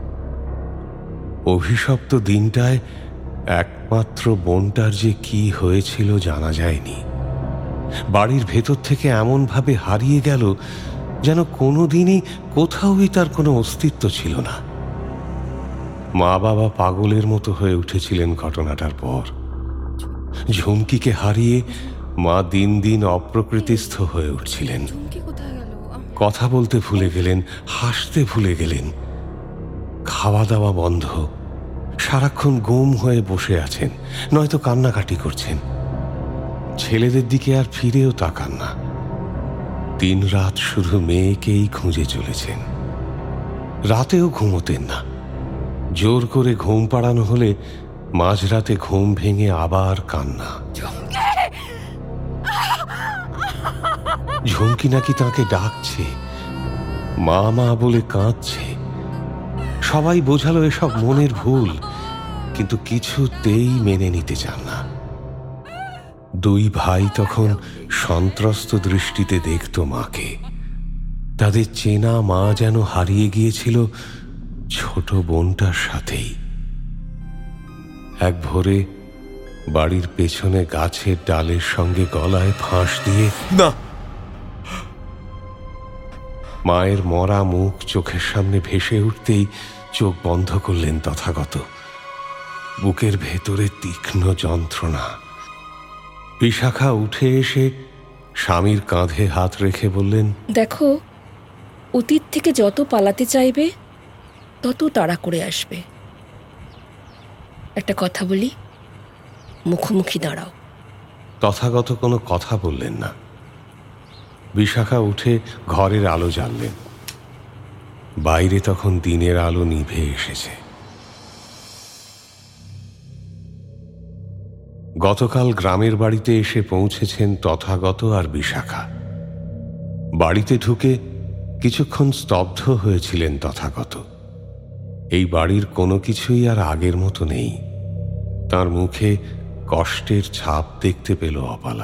অভিশপ্ত দিনটায় একমাত্র বোনটার যে কি হয়েছিল জানা যায়নি। বাড়ির ভেতর থেকে এমনভাবে হারিয়ে গেল যেন কোনোদিনই কোথাওই তার কোনো অস্তিত্ব ছিল না। মা বাবা পাগলের মতো হয়ে উঠেছিলেন ঘটনাটার পর। ঝুমকিকে হারিয়ে মা দিন দিন অপ্রকৃতিস্থ হয়ে উঠছিলেন। কথা বলতে ভুলে গেলেন, হাসতে ভুলে গেলেন। খাওয়া দাওয়া বন্ধ, সারাক্ষণ গুম হয়ে বসে আছেন, নয়তো কান্নাকাটি করছেন। ছেলেদের দিকে আর ফিরেও তাকান না। দিন রাত শুধু মেয়েকেই খুঁজে চলেছেন। রাতেও ঘুমোতেন না। জোর করে ঘুম পাড়ানো হলে মাঝরাতে ঘুম ভেঙে আবার কান্না। ঝুমকি নাকি তাকে ডাকছে, মা মা বলে কাঁদছে। সবাই বোঝালো এসব মনের ভুল, কিন্তু কিছুতেই মেনে নিতে চান না। দুই ভাই তখন সন্ত্রস্ত দৃষ্টিতে দেখত মাকে। তাদের চেনা মা যেন হারিয়ে গিয়েছিল ছোট বোনটার সাথেই। এক ভোরে বাড়ির পেছনে গাছের ডালের সঙ্গে গলায় ফাঁস দিয়ে না, মায়ের মরা মুখ চোখের সামনে ভেসে উঠতেই চোখ বন্ধ করলেন তথাগত। বুকের ভেতরে তীক্ষ্ণ যন্ত্রণা। বিশাখা উঠে এসে স্বামীর কাঁধে হাত রেখে বললেন, দেখো, অতীত থেকে যত পালাতে চাইবে তত তাড়া করে আসবে। একটা কথা বলি, মুখোমুখি দাঁড়াও। তথাগত কোনো কথা বললেন না। বিশাখা উঠে ঘরের আলো জ্বাললেন। বাইরে তখন দিনের আলো নিভে এসেছে। গতকাল গ্রামের বাড়িতে এসে পৌঁছেছেন তথাগত আর বিশাখা। বাড়িতে ঢুকে কিছুক্ষণ স্তব্ধ হয়েছিলেন তথাগত। এই বাড়ির কোনো কিছুই আর আগের মতো নেই। তার মুখে কষ্টের ছাপ দেখতে পেল অপালা।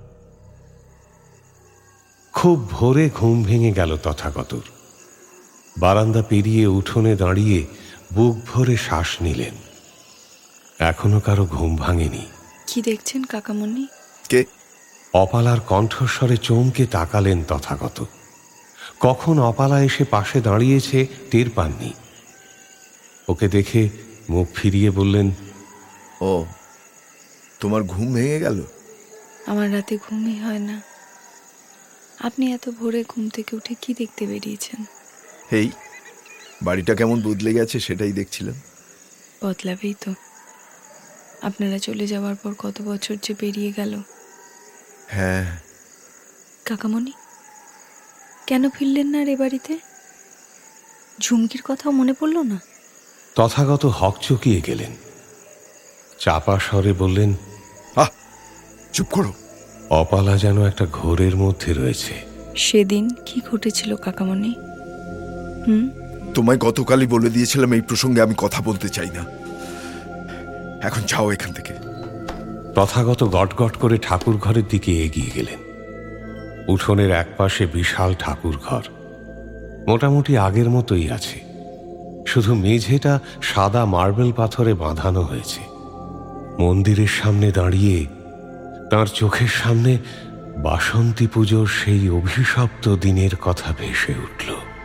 খুব ভোরে ঘুম ভেঙে গেল তথাগতর। বারান্দা পেরিয়ে উঠোনে দাঁড়িয়ে বুক ভরে শ্বাস নিলেন। এখনো কারো ঘুম ভাঙেনি। কি দেখছেন কাকামণি? কে? অপালার কণ্ঠস্বরে চমকে তাকালেন তথাগত। কখন অপালা এসে পাশে দাঁড়িয়েছে টের পাননি। ওকে দেখে মুখ ফিরিয়ে বললেন, ও, তোমার ঘুম ভেঙে গেল? আমার রাতে ঘুমই হয় না। আপনি এত ভোরে ঘুম থেকে উঠে কি দেখতে বেরিয়েছেন? এই বাড়িটা কেমন বদলে গেছে সেটাই দেখছিলাম। বদলাবেই তো। আপনারা চলে যাওয়ার পর কত বছর যে পেরিয়ে গেল। হ্যাঁ। কাকামণি, কেন ফিরলেন না রে বাড়িতে? ঝুমকির কথাও মনে পড়ল না? তথাগত হকচকিয়ে গেলেন। চাপা স্বরে বললেন, আহ, চুপ করো। অপালা যেন একটা ঘোরের মধ্যে রয়েছে। সেদিন কি ঘটেছিল কাকামণি? হুম তোমায় গতকালই বলে দিয়েছিলাম এই প্রসঙ্গে আমি কথা বলতে চাই না। এখন যাও এখান থেকে। তথাগত গটগট করে ঠাকুর ঘরের দিকে এগিয়ে গেলেন। উঠোনের একপাশে বিশাল ঠাকুর ঘর। মোটামুটি আগের মতোই আছে। শুধু মেঝেটা সাদা মার্বেল পাথরে বাঁধানো হয়েছে। মন্দিরের সামনে দাঁড়িয়ে তার চোখের সামনে বাসন্তী পুজোর সেই অভিশপ্ত দিনের কথা ভেসে উঠল।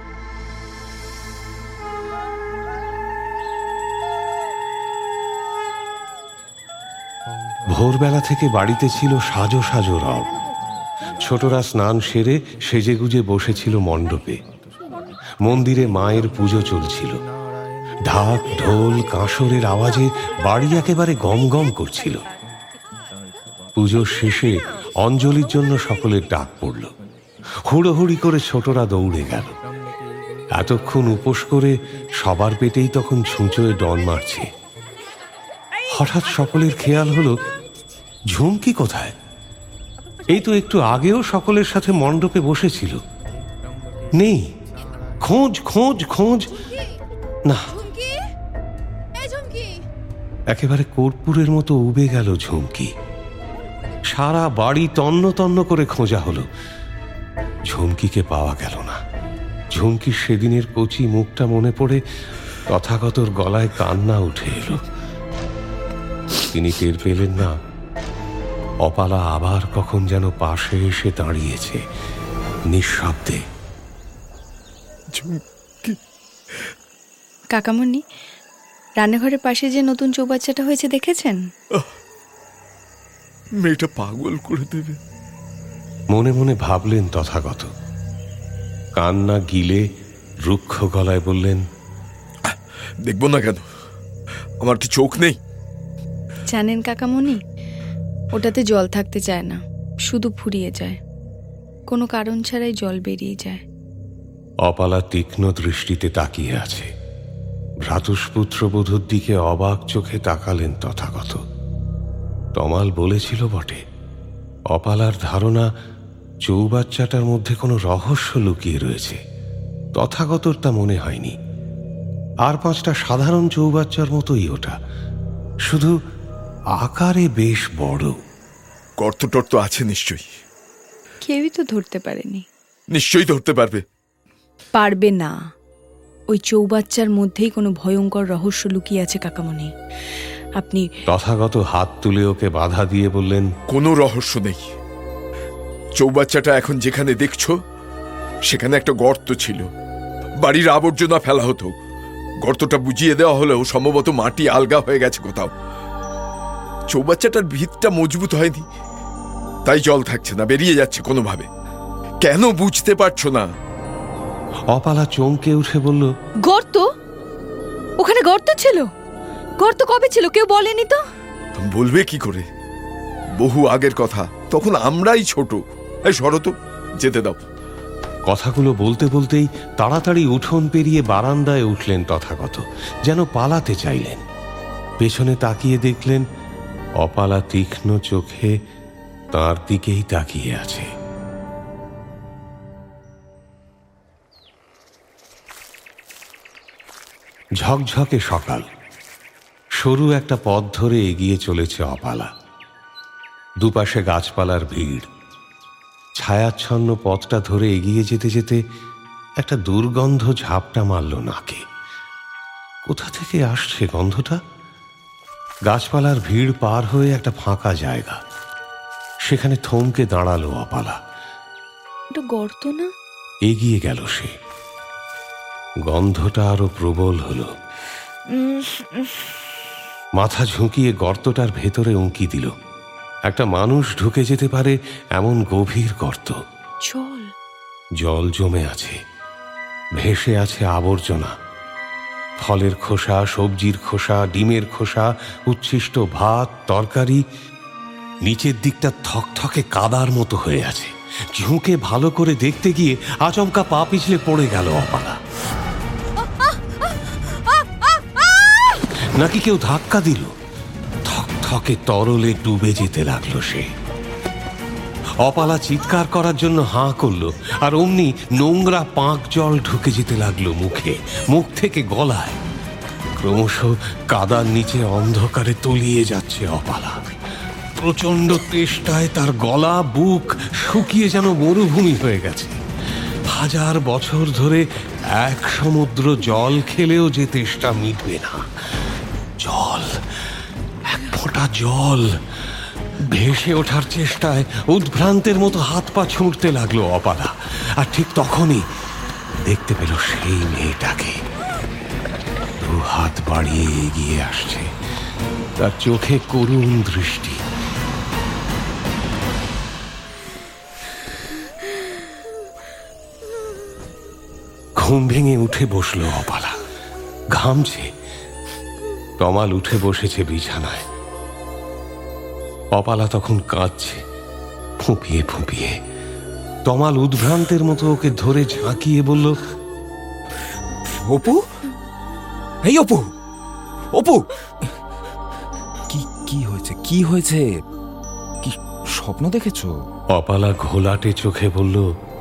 ভোরবেলা থেকে বাড়িতে ছিল সাজো সাজো রব। ছোটরা স্নান সেরে সেজেগুজে বসেছিল মণ্ডপে। মন্দিরে মায়ের পুজো চলছিল। ঢাক ঢোল কাঁসরের আওয়াজে বাড়ি একেবারে গম গম করছিল। পুজোর শেষে অঞ্জলির জন্য সকলের ডাক পড়ল। হুড়োহুড়ি করে ছোটরা দৌড়ে গেল। এতক্ষণ উপোস করে সবার পেটেই তখন ছুঁচোয় ডন মারছে। হঠাৎ সকলের খেয়াল হলো, ঝুমকি কোথায়? এই তো একটু আগেও সকলের সাথে মণ্ডপে বসেছিল। নেই। খোঁজ খোঁজ খোঁজ, না, একেবারে কর্পূরের মতো উবে গেল ঝুমকি। সারা বাড়ি তন্ন তন্ন করে খোঁজা হলো, ঝুমকিকে পাওয়া গেল না। ঝুমকির সেদিনের কচি মুখটা মনে পড়ে তথাগতর গলায় কান্না উঠে এলো। তিনি টের পেলেন না অপালা আবার কখন যেন পাশে এসে দাঁড়িয়েছে নিঃশব্দে। কাকামণি, রান্নাঘরের পাশে যে নতুন চৌবাচ্চাটা হয়েছে দেখেছেন? মেয়েটা পাগল করে দেবে। মনে মনে ভাবলেন তথাগত। কান্না গিলে রুক্ষ গলায় বললেন, দেখবো না কেন? আমার কি চোখ নেই? জানেন কাকামণি, ওটাতে জল থাকতে চায় না, শুধু ফুরিয়ে যায়। কোনো কারণ ছাড়াই জল বেরিয়ে যায়। অপালা তীক্ষ্ণ দৃষ্টিতে তাকিয়ে আছে। ভ্রাতুষ্পুত্রবধূর দিকে অবাক চোখে তাকালেন তথাগত। তমাল বলেছিল বটে, অপালার ধারণা চৌবাচ্চাটার মধ্যে কোনো রহস্য লুকিয়ে রয়েছে। তথাগতর তা মনে হয়নি। আর পাঁচটা সাধারণ চৌবাচ্চার মতোই ওটা, শুধু আকারে বেশ বড়। গর্ত টর্ত আছে নিশ্চয়ই। কেউই তো ধরতে পারেনি। নিশ্চয়ই ধরতে পারবে। পারবে না। ওই চৌবাচ্চার মধ্যেই কোনো ভয়ঙ্কর রহস্য লুকিয়ে আছে কাকামণি। আপনি তথাগত হাত তুলে ওকে বাধা দিয়ে বললেন, কোনো রহস্য নেই। চৌবাচ্চাটা এখন যেখানে দেখছো সেখানে একটা গর্ত ছিল। বাড়ির আবর্জনা ফেলা হতো। গর্তটা বুঝিয়ে দেওয়া হলেও সম্ভবত মাটি আলগা হয়ে গেছে কোথাও। চৌবাচ্চাটার ভিতটা মজবুত হয়নি, তাই জল থাকছে না, বেরিয়ে যাচ্ছে কোনোভাবে। কেন বুঝতে পারছো না? অপালা চমকে উঠে বলল, গর্ত? ওখানে গর্ত ছিল? গর্ত কবে ছিল কেউ বলেনি তো? বলবে কি করে? বহু আগের কথা, তখন আমরাই ছোট। এই সরো তো, যেতে দাও। কথাগুলো বলতে বলতেই তাড়াতাড়ি উঠোন পেরিয়ে বারান্দায় উঠলেন তথাগত, যেন পালাতে চাইলেন। পেছনে তাকিয়ে দেখলেন অপালা তীক্ষ্ণ চোখে তার দিকেই তাকিয়ে আছে। ঝকঝকে সকাল। সরু একটা পথ ধরে এগিয়ে চলেছে অপালা। দুপাশে গাছপালার ভিড়। ছায়াচ্ছন্ন পথটা ধরে এগিয়ে যেতে যেতে একটা দুর্গন্ধ ঝাপটা মারল নাকে। কোথা থেকে আসছে গন্ধটা? গাছপালার ভিড় পার হয়ে একটা ফাঁকা জায়গা। সেখানে থমকে দাঁড়ালো অপালা। এটা গর্ত না? এগিয়ে গেল সে। গন্ধটা আরো প্রবল হলো। মাথা ঝুঁকিয়ে গর্তটার ভেতরে উঁকি দিল। একটা মানুষ ঢুকে যেতে পারে এমন গভীর গর্ত। জল জল জমে আছে, ভেসে আছে আবর্জনা। ফলের খোসা, সবজির খোসা, ডিমের খোসা, উচ্ছিষ্ট ভাত, তরকারি। নিচের দিকটা থকথকে কাদার মতো হয়ে আছে। ঝুঁকে ভালো করে দেখতে গিয়ে আচমকা পা পিছলে পড়ে গেল অপালা। নাকি কেউ ধাক্কা দিল? থকথকে তরলে ডুবে যেতে লাগলো সে। অপালা চিৎকার করার জন্য হাঁ করলো, আর অমনি নোংরা পাঁক জল ঢুকে যেতে লাগলো মুখে, মুখ থেকে গলায়। ক্রমশ কাদার নিচে অন্ধকারে তলিয়ে যাচ্ছে অপালা। প্রচন্ড তেষ্টায় তার গলা, বুক শুকিয়ে যেন মরুভূমি হয়ে গেছে। হাজার বছর ধরে এক সমুদ্র জল খেলেও যে তেষ্টা মিটবে না। জল, এক ফোঁটা জল। ভেসে ওঠার চেষ্টায় উদ্ভ্রান্তের মতো হাত পা ছুঁড়তে লাগলো অপালা। আর ঠিক তখনই দেখতে পেল সেই মেয়েটাকে দু হাত বাড়িয়ে এগিয়ে আসছে, তার চোখে করুণ দৃষ্টি। ঘুম ভেঙে উঠে বসলো অপালা, ঘামছে। তমাল উঠে বসেছে বিছানায়। অপালা তখন কাঁদছে ফুঁপিয়ে ফুঁপিয়ে। তমাল উদ্ভ্রান্তের মতো ওকে ধরে ঝাঁকিয়ে বলল, অপু, এই অপু, অপু, কি কি হয়েছে? কি হয়েছে? কি স্বপ্ন দেখেছো? অপালা ঘোলাটে চোখে বলল,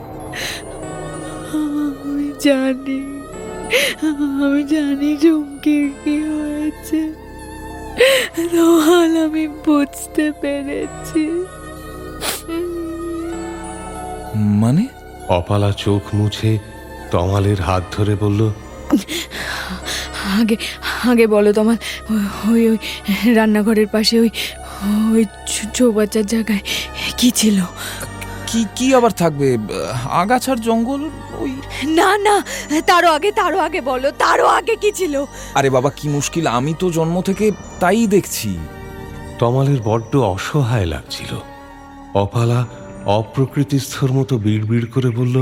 আমি জানি, আমি জানি ঝুমকির কি হয়েছে। রোহাল, আমি বুঝতে পেরেছি। মানে? অপালা চোখ মুছে তমালের হাত ধরে বলল, আগে আগে বলো তোমার, ওই ওই রান্নাঘরের পাশে ওই ওই চৌবাচ্চার জায়গায় কি ছিল? কি কি আবার থাকবে? আগাছার জঙ্গল। ওই না না, তারও আগে তারও আগে বলো, তারও আগে কি ছিল? আরে বাবা, কি মুশকিল, আমি তো জন্ম থেকে তাই দেখছি। তমালের বড্ড অসহায় লাগছিল। অপালা অপ্রকৃতিস্থর মতো বিড়বিড় করে বলল,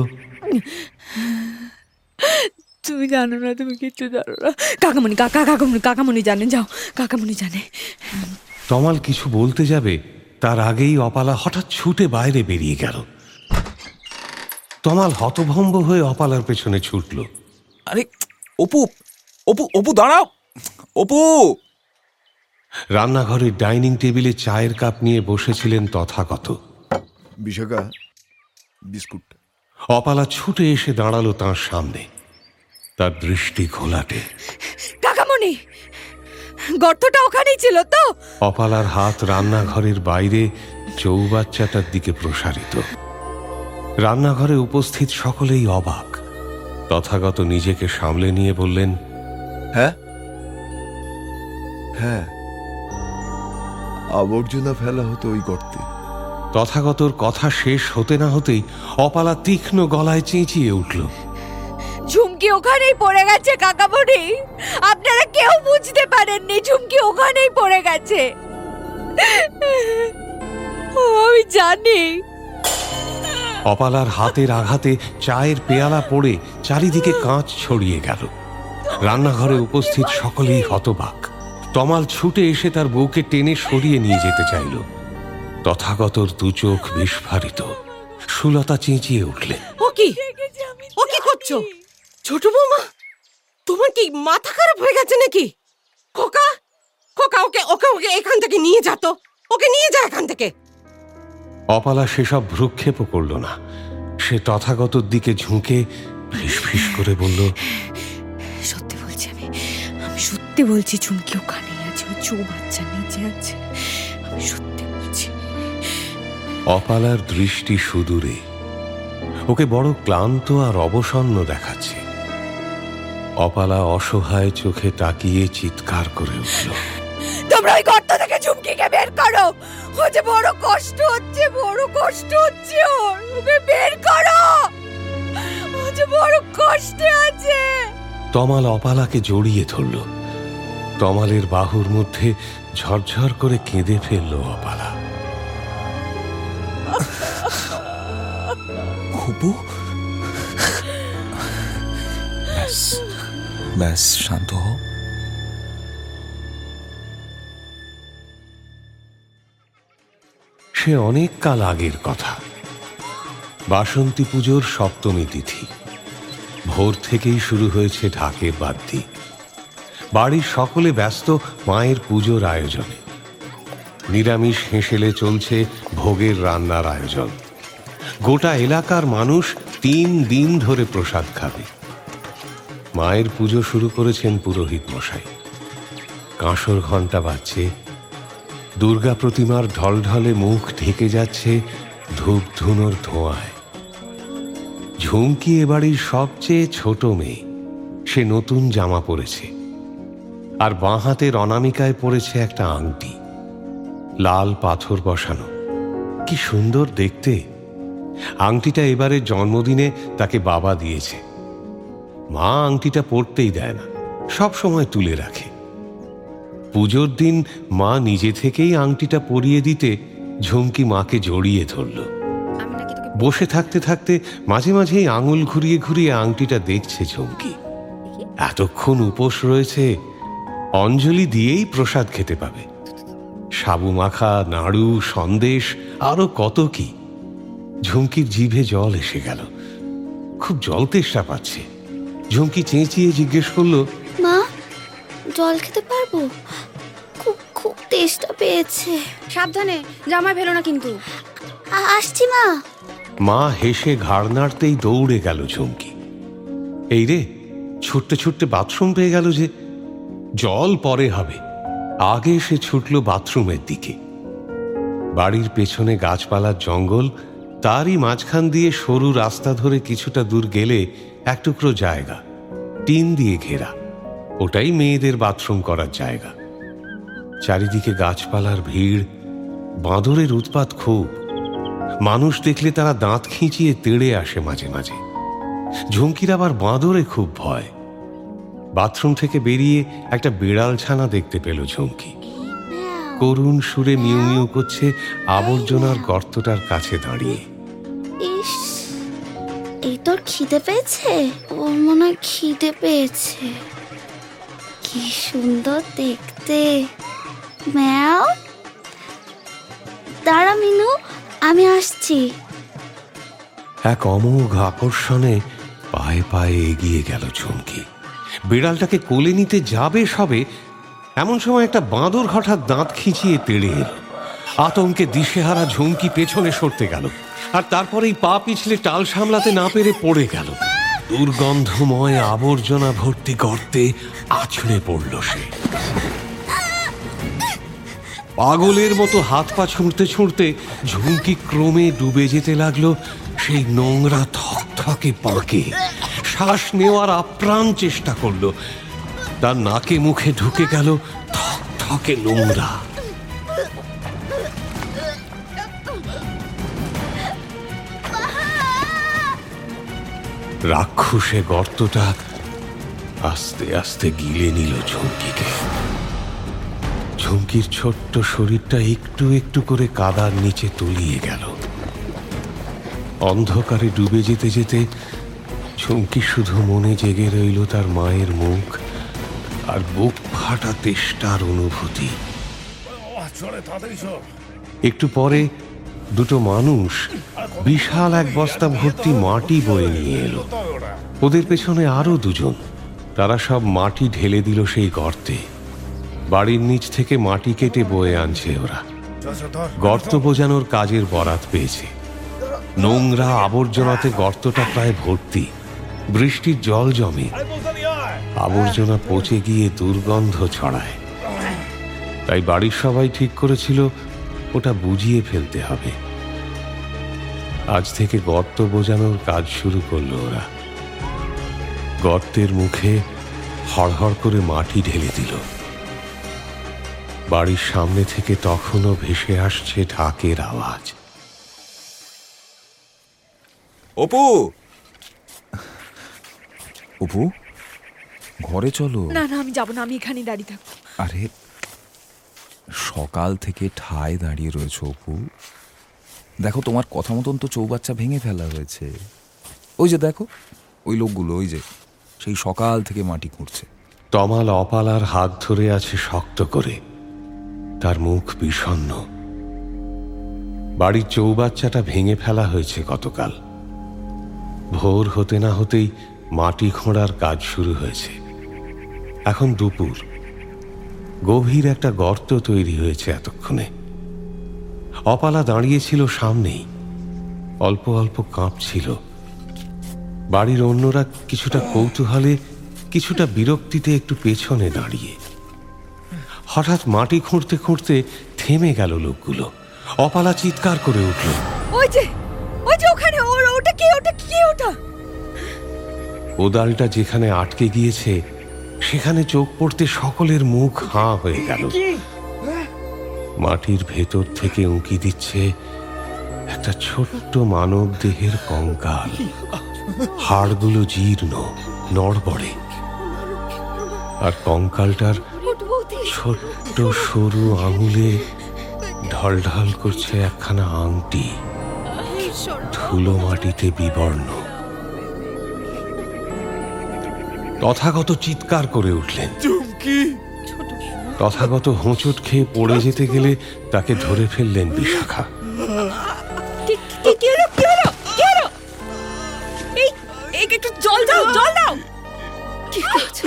তুমি জানো না, তুমি কিচ্ছু জানো না। কাকামণি, কাকা কাকামণি কাকামণি জানে, যাও, কাকামণি জানে। তমাল কিছু বলতে যাবে, তার আগেই অপালা হঠাৎ ছুটে বাইরে বেরিয়ে গেল। তমাল হতভম্ব হয়ে অপালার পেছনে ছুটল। আরে অপু, অপু, অপু দাঁড়াও, অপু। রান্নাঘরের ডাইনিং টেবিলে চায়ের কাপ নিয়ে বসেছিলেন তথাগত। বিশাখা, বিস্কুট। অপালা ছুটে এসে দাঁড়ালো তাঁর সামনে, তার দৃষ্টি ঘোলাটে। কাকামণি, গর্তটা ওখানেই ছিল তো? অপালার হাত রান্নাঘরের বাইরে চৌবাচ্চাটার দিকে প্রসারিত। রান্নাঘরে উপস্থিত সকলেই অবাক। তথাগত নিজেকে সামলে নিয়ে বললেন, হ্যাঁ হ্যাঁ, আবর্জনা ফেলা হতো ওই গর্তে। তথাগতর কথা শেষ হতে না হতেই অপালা তীক্ষ্ণ গলায় চেঁচিয়ে উঠল, ঝুমকি ওখানেই পড়ে গেছে কাকামণি, আপনারা কেউ বুঝতে পারেননি, ঝুমকি ওখানেই পড়ে গেছে। ও, আমি জানি। অপালার হাতের আঘাতে চায়ের পেয়ালা পড়ে চারিদিকে কাঁচ ছড়িয়ে গেল। রান্নাঘরে উপস্থিত সকলেই হতবাক। তমাল ছুটে এসে তার বউকে টেনে সরিয়ে নিয়ে যেতে চাইল। তথাগতর দু চোখ বিস্ফারিত। সুলতা চেঁচিয়ে উঠলেন, ও কি, ও কি করছো? ছোট বৌমা, তোমার কি মাথা খারাপ হয়ে গেছে নাকি? খোকা, খোকা, ওকে ওকে ওকে এখান থেকে নিয়ে যা তো, ওকে নিয়ে যা এখান থেকে। অপালা সেসব ভ্রুক্ষেপও করল না। সে তথাগতর দিকে ঝুঁকে ফিস ফিস করে বলল, সত্যি বলছি, আমি আমি সত্যি বলছি, ঝুমকি ওখানেই আছে, ওই চৌবাচ্চার নিচে আছে, আমি সত্যি বলছি। অপালার দৃষ্টি সুদূরে, ওকে বড় ক্লান্ত আর অবসন্ন দেখাচ্ছে। অপালা অসহায় চোখে তাকিয়ে চিৎকার করে উঠল, তোমরা ওই গর্ত থেকে ঝুমকিকে বের করো, ও যে বড় কষ্ট হচ্ছে, বড় কষ্ট হচ্ছে ওর, ওকে বের করো, ও যে বড় কষ্টে আছে। তমাল অপালাকে জড়িয়ে ধরল। তমালের বাহুর মধ্যে ঝরঝর করে কেঁদে ফেলল অপালা। অপু, ব্যাস ব্যাস, শান্ত হও। সে অনেক কাল আগের কথা। বাসন্তী পুজোর সপ্তমী তিথি। ভোর থেকেই শুরু হয়েছে ঢাকের বাদ্যি। বাড়ির সকলে ব্যস্ত মায়ের পুজোর আয়োজনে। নিরামিষ হেঁসেলে চলছে ভোগের রান্নার আয়োজন। গোটা এলাকার মানুষ তিন দিন ধরে প্রসাদ খাবে। মায়ের পুজো শুরু করেছেন পুরোহিত মশাই। কাঁসর ঘণ্টা বাজছে। দুর্গা প্রতিমার ঢলঢলে মুখ ঢেকে যাচ্ছে ধূপ ধুনোর ধোঁয়ায়। ঝুমকি এ বাড়ির সবচেয়ে ছোট মেয়ে। সে নতুন জামা পরেছে, আর বাঁ হাতের অনামিকায় পড়েছে একটা আংটি, লাল পাথর বসানো। কি সুন্দর দেখতে! আংটিটা এবারে জন্মদিনে তাকে বাবা দিয়েছে। মা আংটিটা পরতেই দেয় না, সব সময় তুলে রাখে। পুজোর দিন মা নিজে থেকেই আংটিটা পরিয়ে দিতে ঝুমকি মাকে জড়িয়ে ধরল। বসে থাকতে থাকতে মাঝে মাঝেই আঙুল ঘুরিয়ে ঘুরিয়ে আংটিটা দেখছে ঝুমকি। এতক্ষণ উপোস রয়েছে, অঞ্জলি দিয়েই প্রসাদ খেতে পাবে। সাবু মাখা, নাড়ু, সন্দেশ, আরো কত কি। ঝুমকির জিভে জল এসে গেল, খুব জল তেষ্টা পাচ্ছে। ঝুমকি চেঁচিয়ে জিজ্ঞেস করলো, মা জল খেতে পারবো? খুব খুব তেষ্টা পেয়েছে। সাবধানে, জামা ফেলো না কিন্তু। আসছি মা। মা হেসে ঘাড় নাড়তেই দৌড়ে গেল ঝুমকি। এই রে, ছুটতে ছুটতে বাথরুম পেয়ে গেল যে। জল পরে হবে, আগে সে ছুটল বাথরুমের দিকে। বাড়ির পেছনে গাছপালার জঙ্গল, তারই মাঝখান দিয়ে সরু রাস্তা ধরে কিছুটা দূর গেলে এক টুকরো জায়গা, টিন দিয়ে ঘেরা। ওটাই মেয়েদের বাথরুম করার জায়গা। চারিদিকে গাছপালার ভিড়, বাঁদরের উৎপাত খুব। মানুষ দেখলে তারা দাঁত খিঁচিয়ে তেড়ে আসে মাঝে মাঝে। ঝুমকির আবার বাঁদরে খুব ভয়। বাথরুম থেকে বেরিয়ে একটা বিড়াল ছানা দেখতে পেল ঝুমকি। করুণ সুরে মিউ মিউ করছে আবর্জনার গর্তটার কাছে দাঁড়িয়ে। ইস, এই তোর খিদে পেয়েছে? ওর মনে হয় খিদে পেয়েছে। কি সুন্দর দেখতে। ম্যাও, দাঁড়া মিনু, আমি আসছি। এক অমোঘ আকর্ষণে পায়ে পায়ে এগিয়ে গেল ঝুমকি। বিড়ালটাকে কোলে নিতে যাবে সবে, এমন সময় একটা বাঁদর হঠাৎ দাঁত খিঁচিয়ে তেড়ে এলো। আতঙ্কে দিশেহারা ঝুমকি পেছনে সরতে গেল, আর তারপরেই পা পিছলে টাল সামলাতে না পেরে পড়ে গেল। দুর্গন্ধময় আবর্জনা ভর্তি গর্তে আছড়ে পড়ল সে। পাগলের মতো হাত পা ছুঁড়তে ছুঁড়তে ঝুমকি ক্রমে ডুবে যেতে লাগলো সেই নোংরা থকথকে পাকে। শ্বাস নেওয়ার আপ্রাণ চেষ্টা করলো, তার নাকে মুখে ঢুকে গেল থকথকে নোংরা। রাক্ষসে গর্তটা আস্তে আস্তে গিলে নিল ঝুমকিকে। ঝুমকির ছোট্ট শরীরটা একটু একটু করে কাদার নিচে তলিয়ে গেল। অন্ধকারে ডুবে যেতে যেতে ঝুমকি শুধু মনে জেগে রইল তার মায়ের মুখ আর বুক ফাটা তেষ্টার অনুভূতি। একটু পরে দুটো মানুষ বিশাল এক বস্তা ভর্তি মাটি বয়ে নিয়ে এলো। ওদের পেছনে আরো দুজন। তারা সব মাটি ঢেলে দিল সেই গর্তে। বাড়ির নিচ থেকে মাটি কেটে বয়ে আনছে ওরা। গর্ত বোঝানোর কাজের বরাত পেয়েছে। নোংরা আবর্জনাতে গর্তটা প্রায় ভর্তি। বৃষ্টির জল জমে, আবর্জনা পচে গিয়ে দুর্গন্ধ ছড়ায়। তাই বাড়ির সবাই ঠিক করেছিল ওটা বুঝিয়ে ফেলতে হবে। আজ থেকে গর্ত বোঝানোর কাজ শুরু করলো ওরা। গর্তের মুখে হড়হড় করে মাটি ঢেলে দিল। বাড়ির সামনে থেকে তখনও ভেসে আসছে ঢাকের আওয়াজ। অপু, অপু, ঘরে চলো। না না, আমি যাবো না, আমি এখানেই দাঁড়িয়ে থাকবো। আরে সকাল থেকে ঠায় দাঁড়িয়ে রয়েছে অপু। দেখো, তোমার কথা মতন তো চৌবাচ্চা ভেঙে ফেলা হয়েছে। ওই যে দেখো, ওই লোকগুলো ওই যে সেই সকাল থেকে মাটি খুঁড়ছে। তমাল অপালার হাত ধরে আছে শক্ত করে, তার মুখ বিষণ্ণ। বাড়ির চৌবাচ্চাটা ভেঙে ফেলা হয়েছে গতকাল। ভোর হতে না হতেই মাটি খোঁড়ার কাজ শুরু হয়েছে। এখন দুপুর। গভীর একটা গর্ত তৈরি হয়েছে এতক্ষণে। অপালা দাঁড়িয়েছিল সামনেই, অল্প অল্প কাঁপছিল। বাড়ির অন্যরা কিছুটা কৌতূহলে, কিছুটা বিরক্তিতে একটু পেছনে দাঁড়িয়ে। হঠাৎ মাটি খুঁড়তে খুঁড়তে থেমে গেল লোকগুলো। অপালা চিৎকার করে উঠল, ওই যে ওই যে ওখানে, ওটা কি? ওটা কি? ওটা কোদালটা যেখানে আটকে গিয়েছে সেখানে চোখ পড়তে সকলের মুখ হাঁ হয়ে গেল। মাটির ভেতর থেকে উঁকি দিচ্ছে একটা ছোট্ট মানব দেহের কঙ্কাল। হাড়গুলো জীর্ণ, নড়বড়ে, আর কঙ্কালটার ছোট্ট সরু আঙুলে ঢলঢল করছে একখানা আংটি, ধুলো মাটিতে বিবর্ণ। তথাগত চিৎকার করে উঠলেন। তথাগত হোঁচট খেয়ে পড়ে যেতে গেলে তাকে ধরে ফেললেন বিশাখা। একটু জল দাও, জল দাও। কি করছো?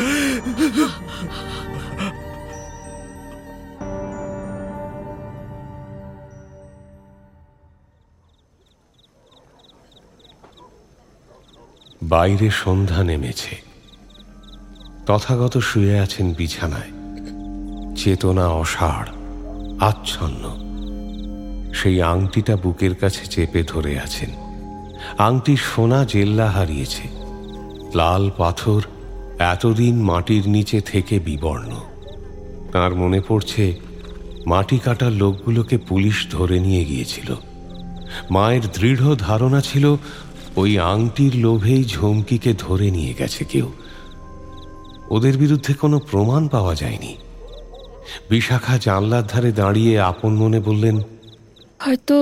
বাইরে সন্ধ্যা নেমেছে। তথাগত শুয়ে আছেন বিছানায়, চেতনা অসাড়, আচ্ছন্ন। সেই আংটিটা বুকের কাছে চেপে ধরে আছেন। আংটির সোনা জেল্লা হারিয়েছে। লাল পাথর এতদিন মাটির নিচে থেকে বিবর্ণ। তার মনে পড়ছে মাটি কাটার লোকগুলোকে পুলিশ ধরে নিয়ে গিয়েছিল। মায়ের দৃঢ় ধারণা ছিল ওই আংটির লোভেই ঝুমকিকে ধরে নিয়ে গেছে কেউ। ওদের বিরুদ্ধে কোনো প্রমাণ পাওয়া যায়নি। বিশাখা জানলার ধারে দাঁড়িয়ে আপন মনে বললেন, হয়তো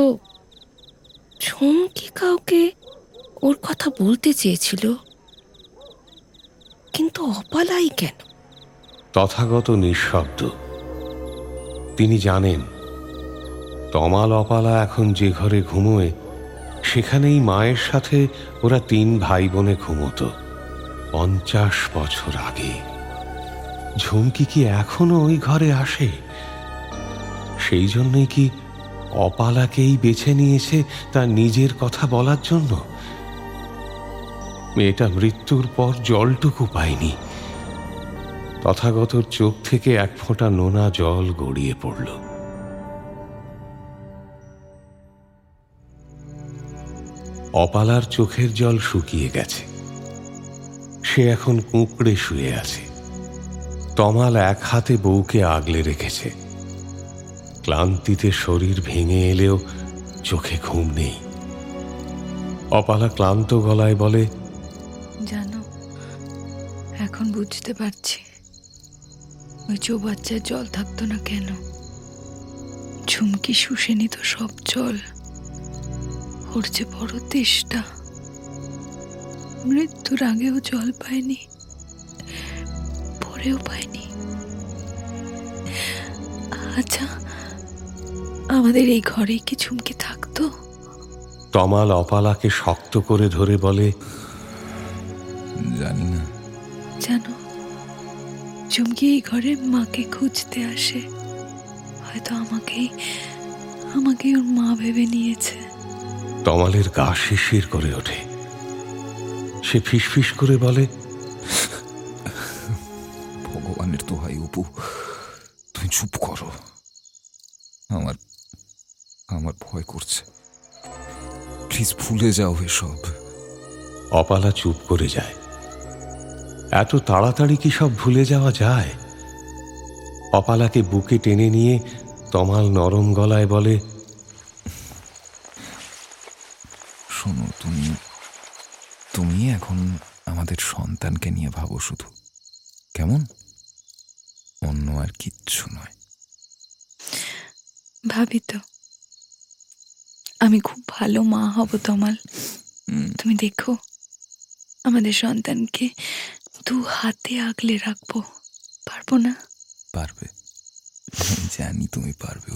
ঝুমকি কাউকে ওর কথা বলতে চেয়েছিল, কিন্তু অপালাই কেন? তথাগত নিঃশব্দ। তিনি জানেন তমাল অপালা এখন যে ঘরে ঘুমোয় সেখানেই মায়ের সাথে ওরা তিন ভাই বোনে ঘুমোতো পঞ্চাশ বছর আগে। ঝুমকি কি এখনো ওই ঘরে আসে? সেই জন্যই কি অপালাকেই বেছে নিয়েছে তার নিজের কথা বলার জন্য? মেয়েটা মৃত্যুর পর জলটুকু পায়নি। তথাগতর চোখ থেকে এক ফোঁটা নোনা জল গড়িয়ে পড়ল। অপালার চোখের জল শুকিয়ে গেছে। সে এখন কুঁকড়ে শুয়ে আছে। তমাল এক হাতে বউকে আগলে রেখেছে। ক্লান্তিতে শরীর ভেঙে এলেও চোখে ঘুম নেই। অপালা ক্লান্ত গলায় বলে, জানো, এখন বুঝতে পারছি ওই চৌবাচ্চার জল থাকতো না কেন। ঝুমকি শুষে নিত সব জল। ওর যে বড় তেষ্টা, মৃত্যুর আগেও জল পায়নি, পরেও পায়নি। আচ্ছা, আমাদের এই ঘরে কি ঝুমকি থাকতো? তমাল অপালাকে শক্ত করে ধরে বলে, জানি না। জানো, ঝুমকি এই ঘরে মাকে খুঁজতে আসে। হয়তো আমাকেই আমাকে ওর মা ভেবে নিয়েছে। তমালের গা শিরশির করে ওঠে। সে ফিসফিস করে বলে, ভগবানের দোহাই অপু, তুমি চুপ করো। আমার আমার ভয় করছে। প্লিজ ভুলে যাও এসব। অপালা চুপ করে যায়। এত তাড়াতাড়ি কি সব ভুলে যাওয়া যায়? অপালাকে বুকে টেনে নিয়ে তমাল নরম গলায় বলে, শোনো, তুমি তুমি এখন আমাদের সন্তানকে নিয়ে ভাবো শুধু, কেমন? অন্য আর কিচ্ছু নয়। ভাবি তো আমি খুব ভালো মা হব তমাল। তুমি দেখো, আমাদের সন্তানকে দু হাতে আগলে রাখবো। পারবো না? পারবে, জানি তুমি পারবে।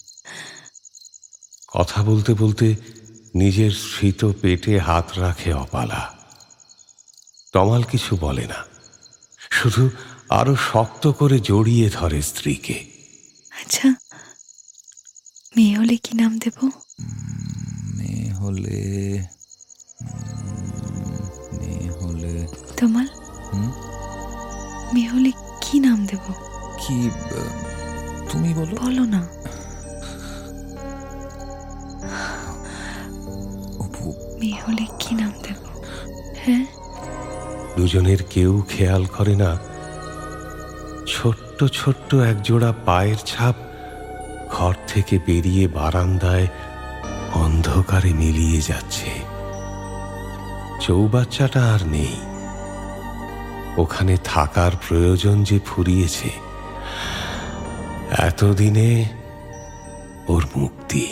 কথা বলতে বলতে নিজের শীত পেটে হাত রাখে অপালা। তমাল কিছু বলে না, শুধু আরো শক্ত করে জড়িয়ে ধরে স্ত্রীকে। আচ্ছা, মেয়ে হলে কি নাম দেব? মেয়ে হলে মেয়ে হলে তমাল, মেয়ে হলে কি নাম দেব? কি তুমি বলো? বলো না। মেয়ে হলে কি নাম দেব? হ্যাঁ, দুজনের কেউ খেয়াল করে না ছোট্ট ছোট্ট একজোড়া পায়ের ছাপ ঘর থেকে বেরিয়ে বারান্দায় অন্ধকারে মিলিয়ে যাচ্ছে। চৌবাচ্চাটা আর নেই, ওখানে থাকার প্রয়োজন যে ফুরিয়েছে। এতদিনে ওর মুক্তি।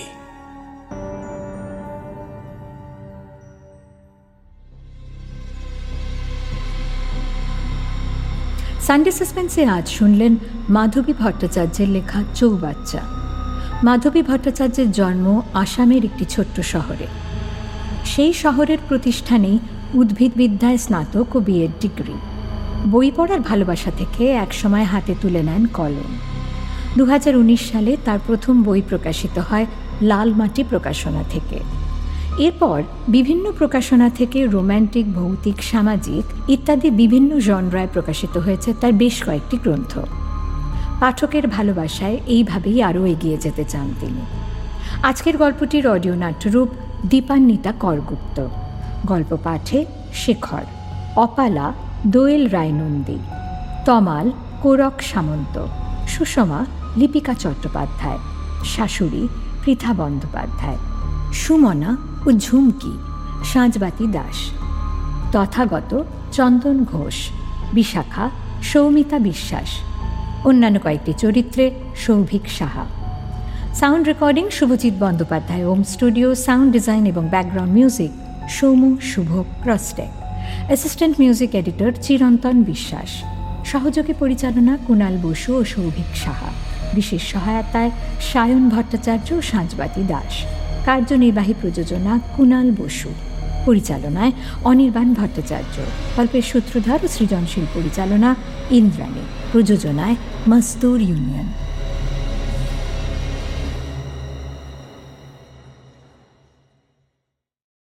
সানডে সাসপেন্সে আজ শুনলেন মাধবী ভট্টাচার্যের লেখা চৌবাচ্চা। মাধবী ভট্টাচার্যের জন্ম আসামের একটি ছোট্ট শহরে। সেই শহরের প্রতিষ্ঠানেই উদ্ভিদবিদ্যায় স্নাতক ও বিএড ডিগ্রি। বই পড়ার ভালোবাসা থেকে একসময় হাতে তুলে নেন কলম। দু হাজার উনিশ সালে তার প্রথম বই প্রকাশিত হয় লালমাটি প্রকাশনা থেকে। এরপর বিভিন্ন প্রকাশনা থেকে রোম্যান্টিক, ভৌতিক, সামাজিক ইত্যাদি বিভিন্ন জনরায় প্রকাশিত হয়েছে তার বেশ কয়েকটি গ্রন্থ। পাঠকের ভালোবাসায় এইভাবেই আরও এগিয়ে যেতে চান তিনি। আজকের গল্পটির অডিও নাট্যরূপ দীপান্বিতা করগুপ্ত। গল্প পাঠে শেখর, অপালা দোয়েল রায়নন্দী, তমাল কোরক সামন্ত, সুষমা লিপিকা চট্টোপাধ্যায়, শাশুড়ি পৃথা বন্দ্যোপাধ্যায়, সুমনা ও ঝুমকি সাঁজবাতি দাস, তথাগত চন্দন ঘোষ, বিশাখা সৌমিতা বিশ্বাস, অন্যান্য কয়েকটি চরিত্রে Souvik Saha. Sound recording Subhajit Bandyopadhyay, Om studio. Sound design এবং background music Soumya Shubho Crosstech. Assistant music editor Chirantan Biswas. সহযোগী পরিচালনা কুণাল বসু ও সৌভিক সাহা। বিশেষ সহায়তায় সায়ন ভট্টাচার্য ও সাঁজবাতি দাস। কার্যনির্বাহী প্রযোজনা কুণাল বসু। পরিচালনায় অনির্বাণ ভট্টাচার্য। গল্পের সূত্রধার ও সৃজনশীল পরিচালনা ইন্দ্রাণী। প্রযোজনায় মজদুর ইউনিয়ন।